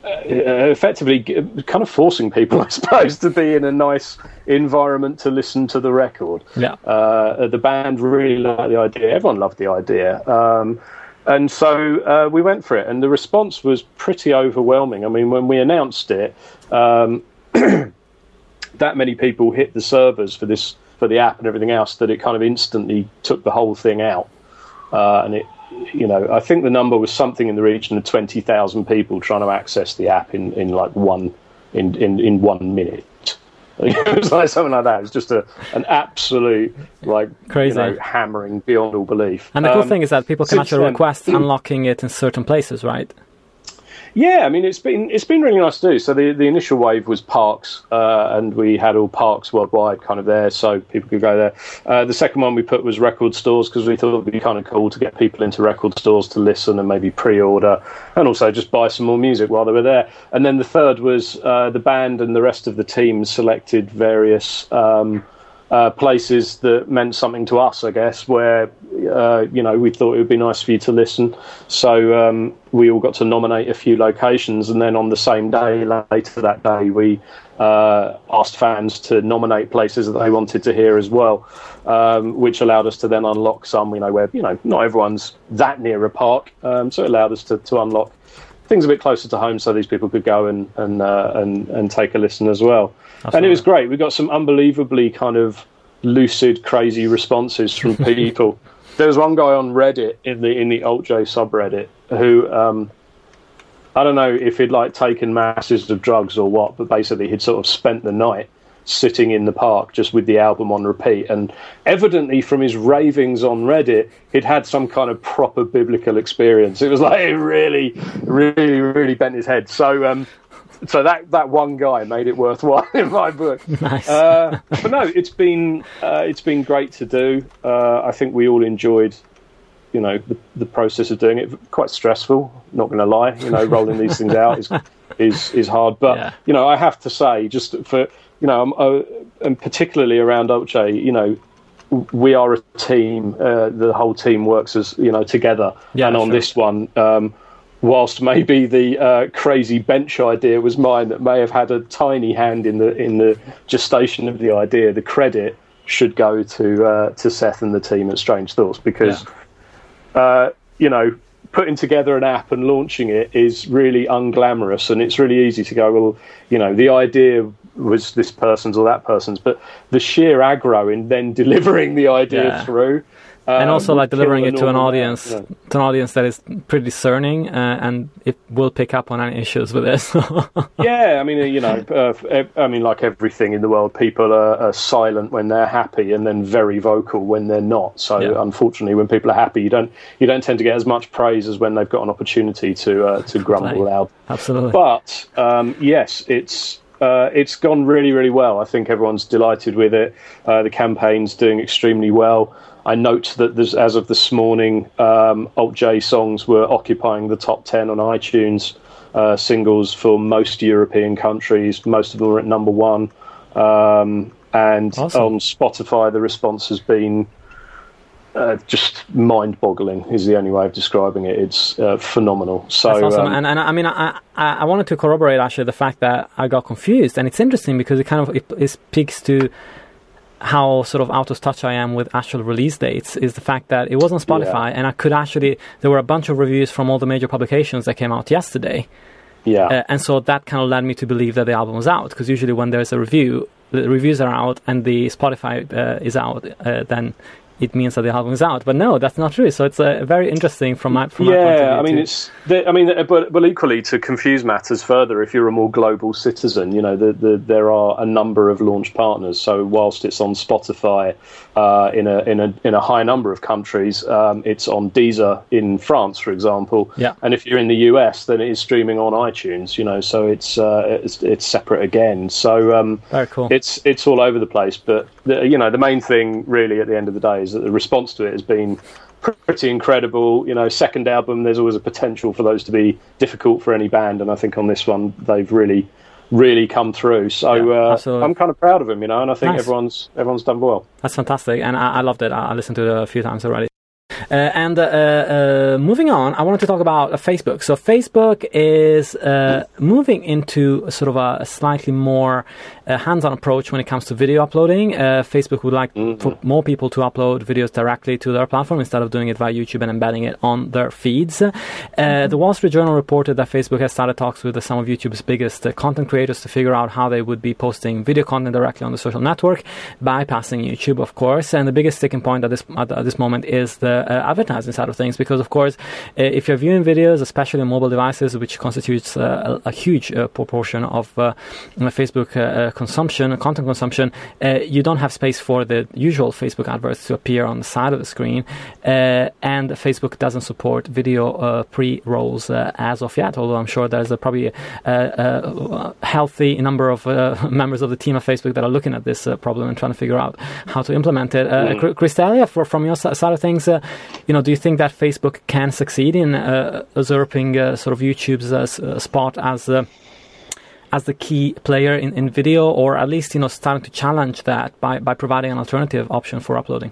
Uh, effectively kind of forcing people, I suppose, to be in a nice environment to listen to the record. Yeah. Uh, the band really liked the idea. Everyone loved the idea. Um, and so uh, we went for it. And the response was pretty overwhelming. I mean, when we announced it, um, that many people hit the servers for this, for the app and everything else, that it kind of instantly took the whole thing out. Uh, and it, you know, I think the number was something in the region of twenty thousand people trying to access the app in, in like one in, in, in one minute. It was like something like that. It was just a an absolute like Crazy. You know, hammering beyond all belief. And the cool Um, thing is that people can since actually then- request unlocking it in certain places, right? Yeah, I mean it's been it's been really nice to do. So the the initial wave was parks, uh, and we had all parks worldwide kind of there, so people could go there. Uh, the second one we put was record stores because we thought it would be kind of cool to get people into record stores to listen and maybe pre-order, and also just buy some more music while they were there. And then the third was uh, the band and the rest of the team selected various. Um, uh, places that meant something to us, I guess, where, uh, you know, we thought it would be nice for you to listen. So um, we all got to nominate a few locations, and then on the same day, later that day, we uh, asked fans to nominate places that they wanted to hear as well, um, which allowed us to then unlock some, you know, where, you know, not everyone's that near a park. Um, so it allowed us to, to unlock things a bit closer to home so these people could go and and uh, and, and take a listen as well. Absolutely. And it was great. We got some unbelievably kind of lucid, crazy responses from people. There was one guy on Reddit in the in the Alt J subreddit who um, I don't know if he'd like taken masses of drugs or what, but basically he'd sort of spent the night sitting in the park just with the album on repeat, and evidently from his ravings on Reddit he'd had some kind of proper biblical experience. It was like it really really really bent his head. So um so that that one guy made it worthwhile in my book. Nice. uh, but no, it's been uh, it's been great to do. uh, I think we all enjoyed, you know, the, the process of doing it. Quite stressful, not going to lie. You know, rolling these things out is is is hard. But yeah. you know, I have to say, just for you know, uh, and particularly around Alt J, you know, we are a team. Uh, the whole team works as, you know, together. Yeah, and on sure. this one, um, whilst maybe the uh, crazy bench idea was mine, that may have had a tiny hand in the in the gestation of the idea, the credit should go to uh, to Seth and the team at Strange Thoughts, because yeah. uh, you know, putting together an app and launching it is really unglamorous, and it's really easy to go, well, you know, the idea was this person's or that person's, but the sheer aggro in then delivering the idea yeah. through, um, and also like delivering it to an audience, man, you know. to an audience that is pretty discerning, uh, and it will pick up on any issues with this. Yeah, I mean, you know, uh, I mean, like everything in the world, people are, are silent when they're happy, and then very vocal when they're not. So, yeah. unfortunately, when people are happy, you don't you don't tend to get as much praise as when they've got an opportunity to uh, to grumble loud. Absolutely. But um, yes, it's. Uh, it's gone really, really well. I think everyone's delighted with it. Uh, the campaign's doing extremely well. I note that there's, as of this morning, um, Alt J songs were occupying the top ten on iTunes uh, singles for most European countries. Most of them are at number one. Um, and awesome. On Spotify, the response has been Uh, just mind-boggling is the only way of describing it. It's uh, phenomenal. So, that's awesome. Um, and, and I mean, I, I I wanted to corroborate actually the fact that I got confused, and it's interesting because it kind of it, it speaks to how sort of out of touch I am with actual release dates. Is the fact that it was on Spotify, yeah. and I could actually there were a bunch of reviews from all the major publications that came out yesterday. Yeah, uh, and so that kind of led me to believe that the album was out, because usually when there's a review, the reviews are out and the Spotify uh, is out, uh, then it means that the album is out. But no, that's not true. So it's uh, very interesting from my from yeah, my point of view. I mean, too. it's the, I mean, but but equally to confuse matters further, if you're a more global citizen, you know, the, the, there are a number of launch partners. So whilst it's on Spotify uh, in a in a in a high number of countries, um, it's on Deezer in France, for example. Yeah. And if you're in the U S, then it is streaming on iTunes. You know, so it's uh, it's, it's separate again. So um, very cool. It's it's all over the place. But the, you know, the main thing really at the end of the day is that the response to it has been pretty incredible. You know, second album, there's always a potential for those to be difficult for any band, and I think on this one they've really, really come through. So yeah, uh, I'm kind of proud of them, you know, and I think nice. everyone's everyone's done well. That's fantastic, and I, I loved it. I listened to it a few times already. Uh, and uh, uh, moving on, I wanted to talk about uh, Facebook. So Facebook is uh, moving into sort of a slightly more uh, hands-on approach when it comes to video uploading. Uh, Facebook would like mm-hmm. for more people to upload videos directly to their platform instead of doing it via YouTube and embedding it on their feeds. Uh, mm-hmm. The Wall Street Journal reported that Facebook has started talks with uh, some of YouTube's biggest uh, content creators to figure out how they would be posting video content directly on the social network, bypassing YouTube, of course. And the biggest sticking point at this at, at this moment is the uh, advertising side of things, because of course uh, if you're viewing videos, especially on mobile devices, which constitutes uh, a, a huge uh, proportion of uh, Facebook uh, consumption, content consumption, uh, you don't have space for the usual Facebook adverts to appear on the side of the screen, uh, and Facebook doesn't support video uh, pre-rolls uh, as of yet, although I'm sure there's a, probably a, a healthy number of uh, members of the team of Facebook that are looking at this uh, problem and trying to figure out how to implement it. Uh, mm. Kristelia, for, from your side of things, uh, you know, do you think that Facebook can succeed in uh, usurping uh, sort of YouTube's uh, spot as uh, as the key player in, in video, or at least, you know, starting to challenge that by, by providing an alternative option for uploading?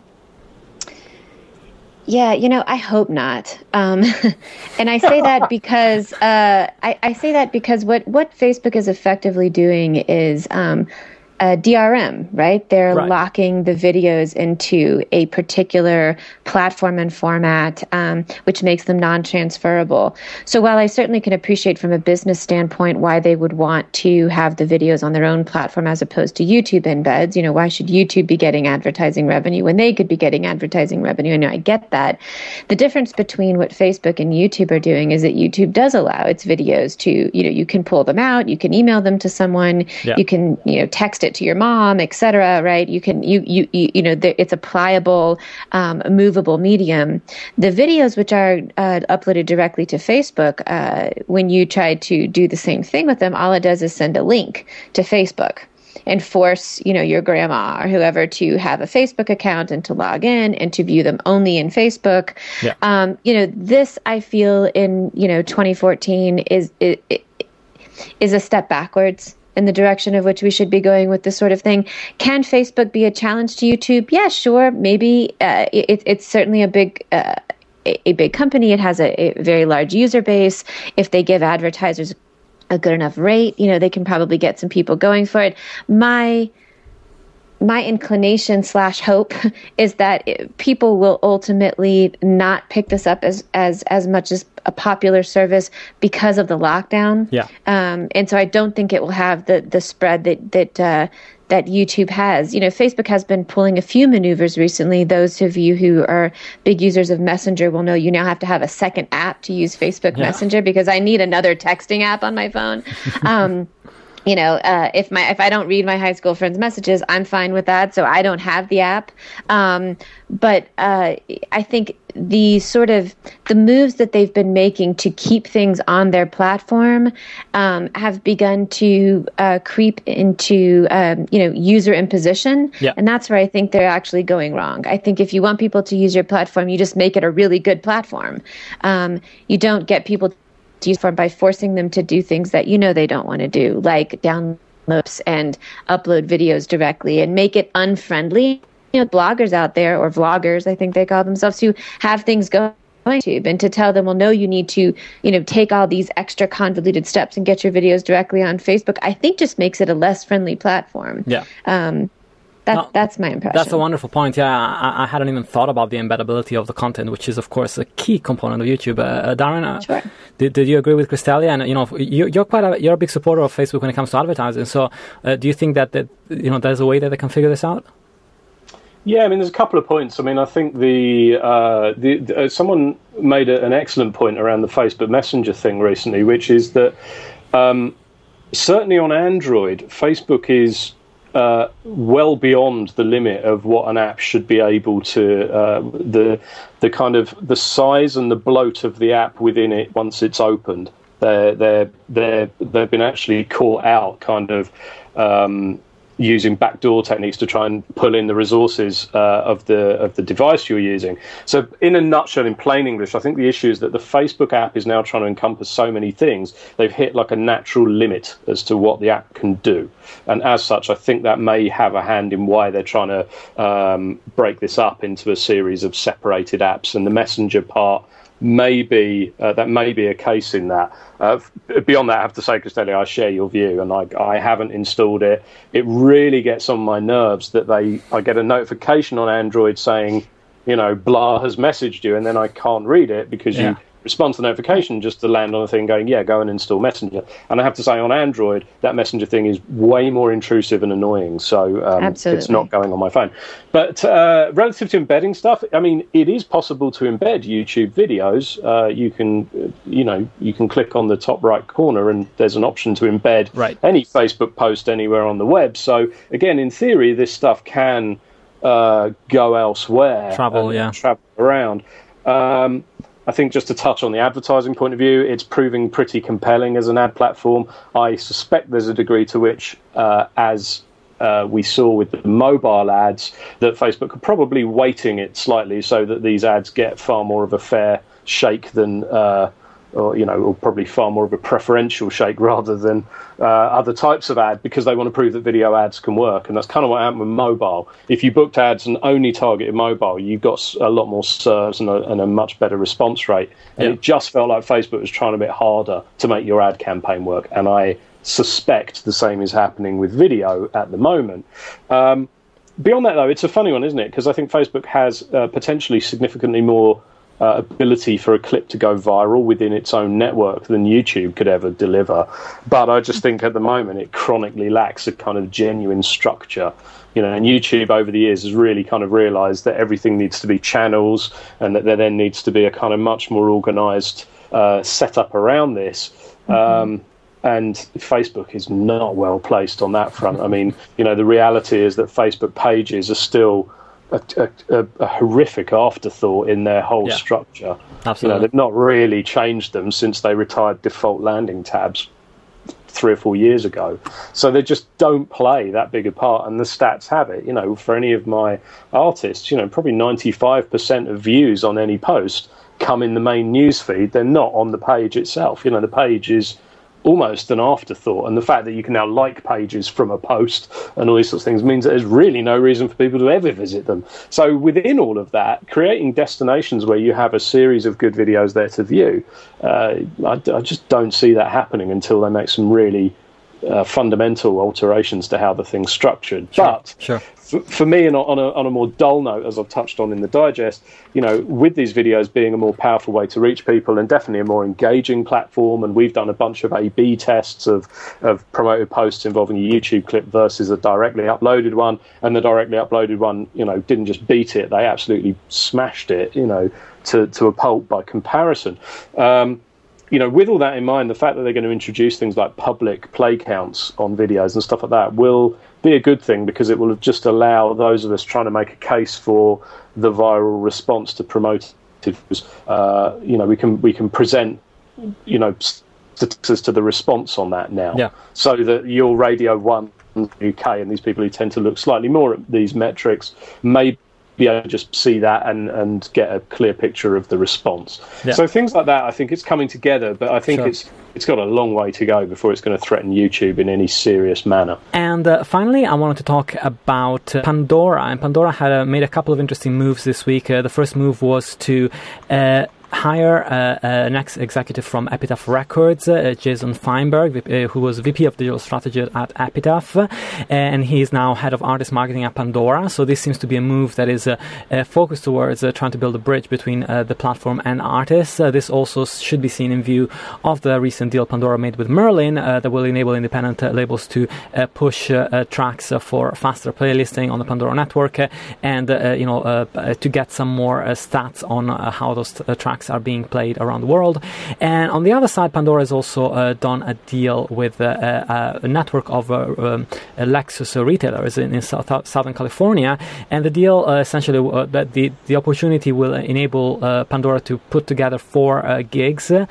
Yeah, you know, I hope not. Um, and I say that because uh, I, I say that because what, what Facebook is effectively doing is um, a D R M, right? They're right. locking the videos into a particular platform and format, um, which makes them non-transferable. So while I certainly can appreciate from a business standpoint why they would want to have the videos on their own platform as opposed to YouTube embeds, you know, why should YouTube be getting advertising revenue when they could be getting advertising revenue? And I get that. The difference between what Facebook and YouTube are doing is that YouTube does allow its videos to, you know, you can pull them out, you can email them to someone, yeah. you can, you know, text it to your mom, et cetera, right? You can, you, you, you, you know, the, it's a pliable, um, movable medium. The videos which are uh, uploaded directly to Facebook, uh, when you try to do the same thing with them, all it does is send a link to Facebook and force, you know, your grandma or whoever to have a Facebook account and to log in and to view them only in Facebook. Yeah. Um, you know, this I feel in, you know, twenty fourteen is, is, is a step backwards in the direction of which we should be going with this sort of thing. Can Facebook be a challenge to YouTube? Yeah, sure. Maybe uh, it, it's certainly a big uh, a big company. It has a, a very large user base. If they give advertisers a good enough rate, you know, they can probably get some people going for it. My my inclination slash hope is that it, people will ultimately not pick this up as, as, as much as a popular service because of the lockdown. Yeah. Um, and so I don't think it will have the, the spread that, that, uh, that YouTube has. You know, Facebook has been pulling a few maneuvers recently. Those of you who are big users of Messenger will know you now have to have a second app to use Facebook yeah. Messenger because I need another texting app on my phone. Um, You know, uh, if my if I don't read my high school friends' messages, I'm fine with that. So I don't have the app. Um, but uh, I think the sort of the moves that they've been making to keep things on their platform um, have begun to uh, creep into um, you know user imposition, yeah. and that's where I think they're actually going wrong. I think if you want people to use your platform, you just make it a really good platform. Um, you don't get people to use for by forcing them to do things that you know they don't want to do, like downloads and upload videos directly, and make it unfriendly. You know, bloggers out there, or vloggers, I think they call themselves, who have things going to YouTube, and to tell them, well, no, you need to, you know, take all these extra convoluted steps and get your videos directly on Facebook, I think just makes it a less friendly platform. Yeah. Um, That, no, that's my impression. That's a wonderful point. Yeah, I, I hadn't even thought about the embeddability of the content, which is, of course, a key component of YouTube. Uh, Darren, uh, sure. did, did you agree with Kristelia? And you know, you, you're quite a you're a big supporter of Facebook when it comes to advertising. So, uh, do you think that, that you know there's a way that they can figure this out? Yeah, I mean, there's a couple of points. I mean, I think the uh, the, the uh, someone made a, an excellent point around the Facebook Messenger thing recently, which is that um, certainly on Android, Facebook is Uh, well beyond the limit of what an app should be able to, uh, the the kind of the size and the bloat of the app within it once it's opened. They're they're they're they've been actually caught out, kind of um, using backdoor techniques to try and pull in the resources uh, of the of the device you're using. So, in a nutshell, in plain English, I think the issue is that the Facebook app is now trying to encompass so many things. They've hit like a natural limit as to what the app can do, and as such, I think that may have a hand in why they're trying to um, break this up into a series of separated apps. And the Messenger part may be uh, that may be a case in that. Uh, beyond that, I have to say, Kristelia, I share your view, and I, I haven't installed it. It really gets on my nerves that they I get a notification on Android saying, you know, blah has messaged you, and then I can't read it because yeah. you respond to the notification just to land on a thing going, yeah, go and install Messenger. And I have to say, on Android, that Messenger thing is way more intrusive and annoying, so um, it's not going on my phone. But uh, relative to embedding stuff, I mean, it is possible to embed YouTube videos. Uh, you can, you know, you can click on the top right corner and there's an option to embed right. any Facebook post anywhere on the web. So again, in theory, this stuff can uh, go elsewhere. Travel, and yeah. Travel around. Um, I think just to touch on the advertising point of view, it's proving pretty compelling as an ad platform. I suspect there's a degree to which, uh, as uh, we saw with the mobile ads, that Facebook are probably weighting it slightly so that these ads get far more of a fair shake than uh, or you know, or probably far more of a preferential shake rather than uh, other types of ad, because they want to prove that video ads can work. And that's kind of what happened with mobile. If you booked ads and only targeted mobile, you got a lot more serves and a, and a much better response rate. And yeah. It just felt like Facebook was trying a bit harder to make your ad campaign work. And I suspect the same is happening with video at the moment. Um, beyond that, though, it's a funny one, isn't it? Because I think Facebook has uh, potentially significantly more Uh, ability for a clip to go viral within its own network than YouTube could ever deliver. But I just think at the moment it chronically lacks a kind of genuine structure. You know, and YouTube over the years has really kind of realised that everything needs to be channels, and that there then needs to be a kind of much more organised uh, setup around this. Mm-hmm. Um, and Facebook is not well placed on that front. I mean, you know, the reality is that Facebook pages are still A, a, a horrific afterthought in their whole yeah. structure. Absolutely. You know, they've not really changed them since they retired default landing tabs three or four years ago. So they just don't play that big a part, and the stats have it. You know, for any of my artists, you know, probably ninety-five percent of views on any post come in the main newsfeed. They're not on the page itself. You know, the page is almost an afterthought, and the fact that you can now like pages from a post and all these sorts of things means that there's really no reason for people to ever visit them. So within all of that, creating destinations where you have a series of good videos there to view, uh, I, I just don't see that happening until they make some really uh, fundamental alterations to how the thing's structured. Sure, but sure. For, for me, and on a, on a more dull note, as I've touched on in the digest, you know, with these videos being a more powerful way to reach people and definitely a more engaging platform, and we've done a bunch of A B tests of, of promoted posts involving a YouTube clip versus a directly uploaded one, and the directly uploaded one, you know, didn't just beat it, they absolutely smashed it, you know, to, to a pulp by comparison. Um, You know, with all that in mind, the fact that they're going to introduce things like public play counts on videos and stuff like that will be a good thing, because it will just allow those of us trying to make a case for the viral response to promote it. Uh, you know, we can we can present, you know, statistics to the response on that now, yeah. so that your Radio One U K and these people who tend to look slightly more at these metrics may be able to just see that and, and get a clear picture of the response. Yeah. So things like that, I think it's coming together, but I think sure. it's it's got a long way to go before it's going to threaten YouTube in any serious manner. And uh, finally, I wanted to talk about uh, Pandora. And Pandora had uh, made a couple of interesting moves this week. Uh, the first move was to Uh, hire uh, uh, an ex-executive from Epitaph Records, uh, Jason Feinberg, uh, who was V P of Digital Strategy at Epitaph, uh, and he is now head of artist marketing at Pandora. So this seems to be a move that is uh, uh, focused towards uh, trying to build a bridge between uh, the platform and artists. Uh, this also should be seen in view of the recent deal Pandora made with Merlin uh, that will enable independent uh, labels to uh, push uh, uh, tracks uh, for faster playlisting on the Pandora network uh, and uh, you know uh, uh, to get some more uh, stats on uh, how those uh, tracks are being played around the world. And on the other side, Pandora has also uh, done a deal with uh, uh, a network of uh, um, Lexus retailers in, in South, Southern California, and the deal uh, essentially uh, that the the opportunity will enable uh, Pandora to put together four uh, gigs uh,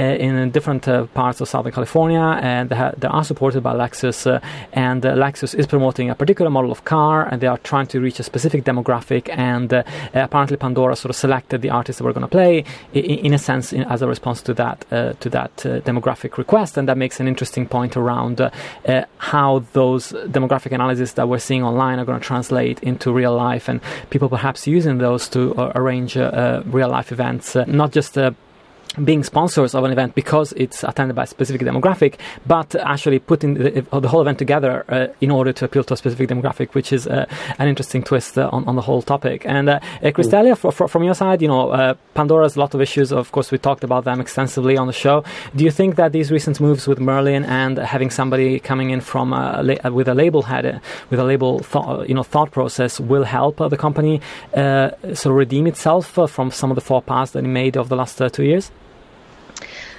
in different uh, parts of Southern California, and they, ha- they are supported by Lexus, uh, and uh, Lexus is promoting a particular model of car, and they are trying to reach a specific demographic, and uh, apparently Pandora sort of selected the artists that were going to play in, in a sense in, as a response to that uh, to that uh, demographic request. And that makes an interesting point around uh, uh, how those demographic analyses that we're seeing online are going to translate into real life, and people perhaps using those to uh, arrange uh, uh, real life events, uh, not just uh, being sponsors of an event because it's attended by a specific demographic, but actually putting the, the whole event together uh, in order to appeal to a specific demographic, which is uh, an interesting twist uh, on, on the whole topic. And uh, uh, Crystalia, for, for, from your side, you know, uh, Pandora has a lot of issues. Of course, we talked about them extensively on the show. Do you think that these recent moves with Merlin and having somebody coming in from uh, la- with a label head, uh, with a label thought, you know, thought process will help uh, the company uh, sort of redeem itself uh, from some of the faux pas that it made over the last uh, two years?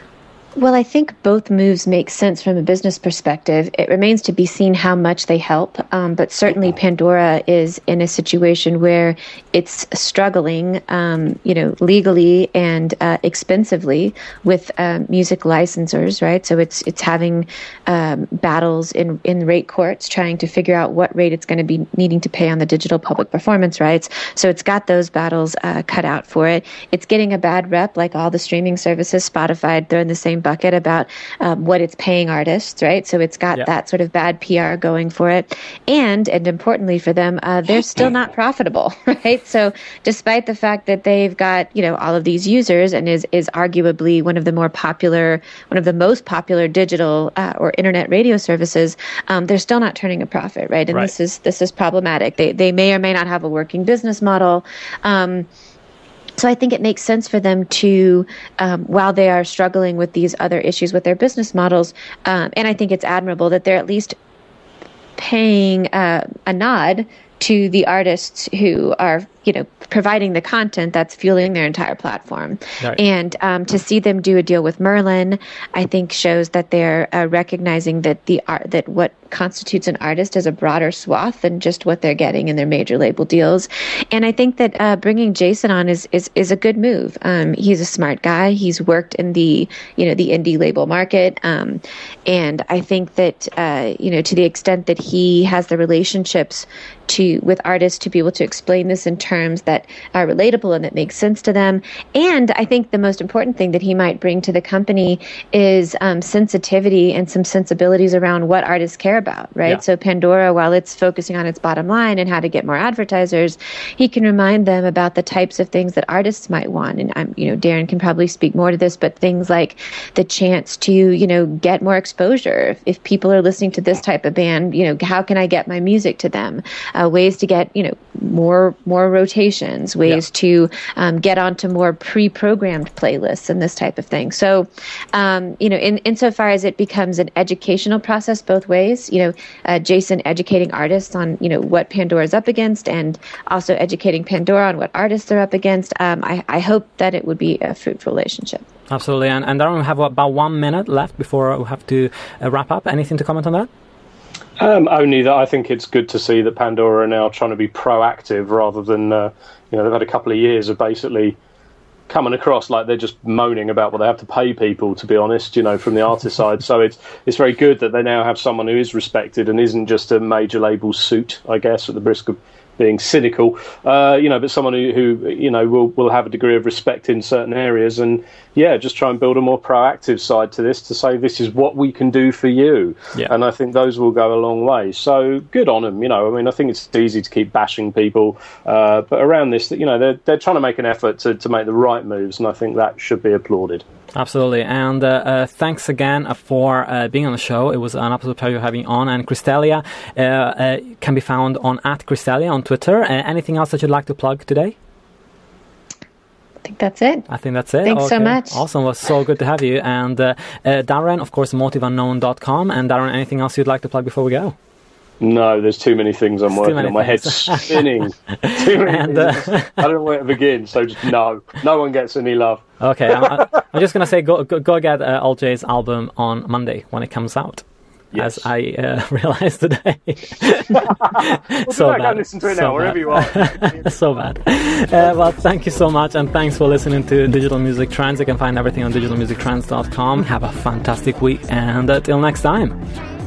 Well, I think both moves make sense from a business perspective. It remains to be seen how much they help, um, but certainly Pandora is in a situation where it's struggling, um, you know, legally and uh, expensively with uh, music licensors, right? So it's it's having um, battles in in rate courts, trying to figure out what rate it's going to be needing to pay on the digital public performance rights. So it's got those battles uh, cut out for it. It's getting a bad rep, like all the streaming services. Spotify, they're in the same bucket about um, what it's paying artists, right? So it's got yeah. that sort of bad P R going for it. And, and importantly for them, uh, they're still not profitable, right? So despite the fact that they've got, you know, all of these users and is, is arguably one of the more popular, one of the most popular digital uh, or internet radio services, um, they're still not turning a profit, right? And right. this is, this is problematic. They, they may or may not have a working business model. Um, So I think it makes sense for them to, um, while they are struggling with these other issues with their business models, um, and I think it's admirable that they're at least paying uh, a nod to the artists who are, you know, providing the content that's fueling their entire platform. Right. And um, to see them do a deal with Merlin, I think shows that they're uh, recognizing that the art, that what constitutes an artist is a broader swath than just what they're getting in their major label deals. And I think that uh, bringing Jason on is is is a good move. Um, he's a smart guy. He's worked in the, you know, the indie label market, um, and I think that uh, you know, to the extent that he has the relationships to with artists to be able to explain this in terms that are relatable and that make sense to them. And I think the most important thing that he might bring to the company is um, sensitivity and some sensibilities around what artists care about, right? Yeah. So Pandora, while it's focusing on its bottom line and how to get more advertisers, he can remind them about the types of things that artists might want. And I'm, you know, Darren can probably speak more to this, but things like the chance to, you know, get more exposure. If, if people are listening to this type of band, you know, how can I get my music to them? Uh, ways to get, you know, more more rotations, ways yeah. to um, get onto more pre-programmed playlists and this type of thing. So, um, you know, in insofar as it becomes an educational process both ways, you know, uh, Jason educating artists on, you know, what Pandora is up against and also educating Pandora on what artists are up against, um, I, I hope that it would be a fruitful relationship. Absolutely. And, and Darren, we have about one minute left before we have to uh, wrap up. Anything to comment on that? Um, only that I think it's good to see that Pandora are now trying to be proactive rather than, uh, you know, they've had a couple of years of basically coming across like they're just moaning about what they have to pay people, to be honest, you know, from the artist side. So it's it's very good that they now have someone who is respected and isn't just a major label suit, I guess, at the risk of being cynical, uh, you know, but someone who, who, you know, will will have a degree of respect in certain areas and, yeah, just try and build a more proactive side to this to say this is what we can do for you. Yeah. And I think those will go a long way. So good on them, you know. I mean, I think it's easy to keep bashing people, uh, but around this, you know, they're, they're trying to make an effort to, to make the right moves, and I think that should be applauded. Absolutely. And uh, uh, thanks again for uh, being on the show. It was an absolute pleasure having you on. And Kristelia uh, uh, can be found on at Kristelia on Twitter. Uh, anything else that you'd like to plug today? I think that's it. I think that's it. Thanks okay. so much. Awesome. It was so good to have you. And uh, uh, Darren, of course, motive unknown dot com. And Darren, anything else you'd like to plug before we go? No, there's too many things I'm working on. My head's spinning. Too many and, uh, I don't know where to begin, so just no. No one gets any love. Okay, I'm, I'm just going to say go, go, go get uh, Alt J's album on Monday when it comes out. Yes. As I uh, realized today. well, so bad. Go listen to it so now, wherever you are. So bad. Uh, well, thank you so much, and thanks for listening to Digital Music Trends. You can find everything on digital music trends dot com. Have a fantastic week, and until uh, next time.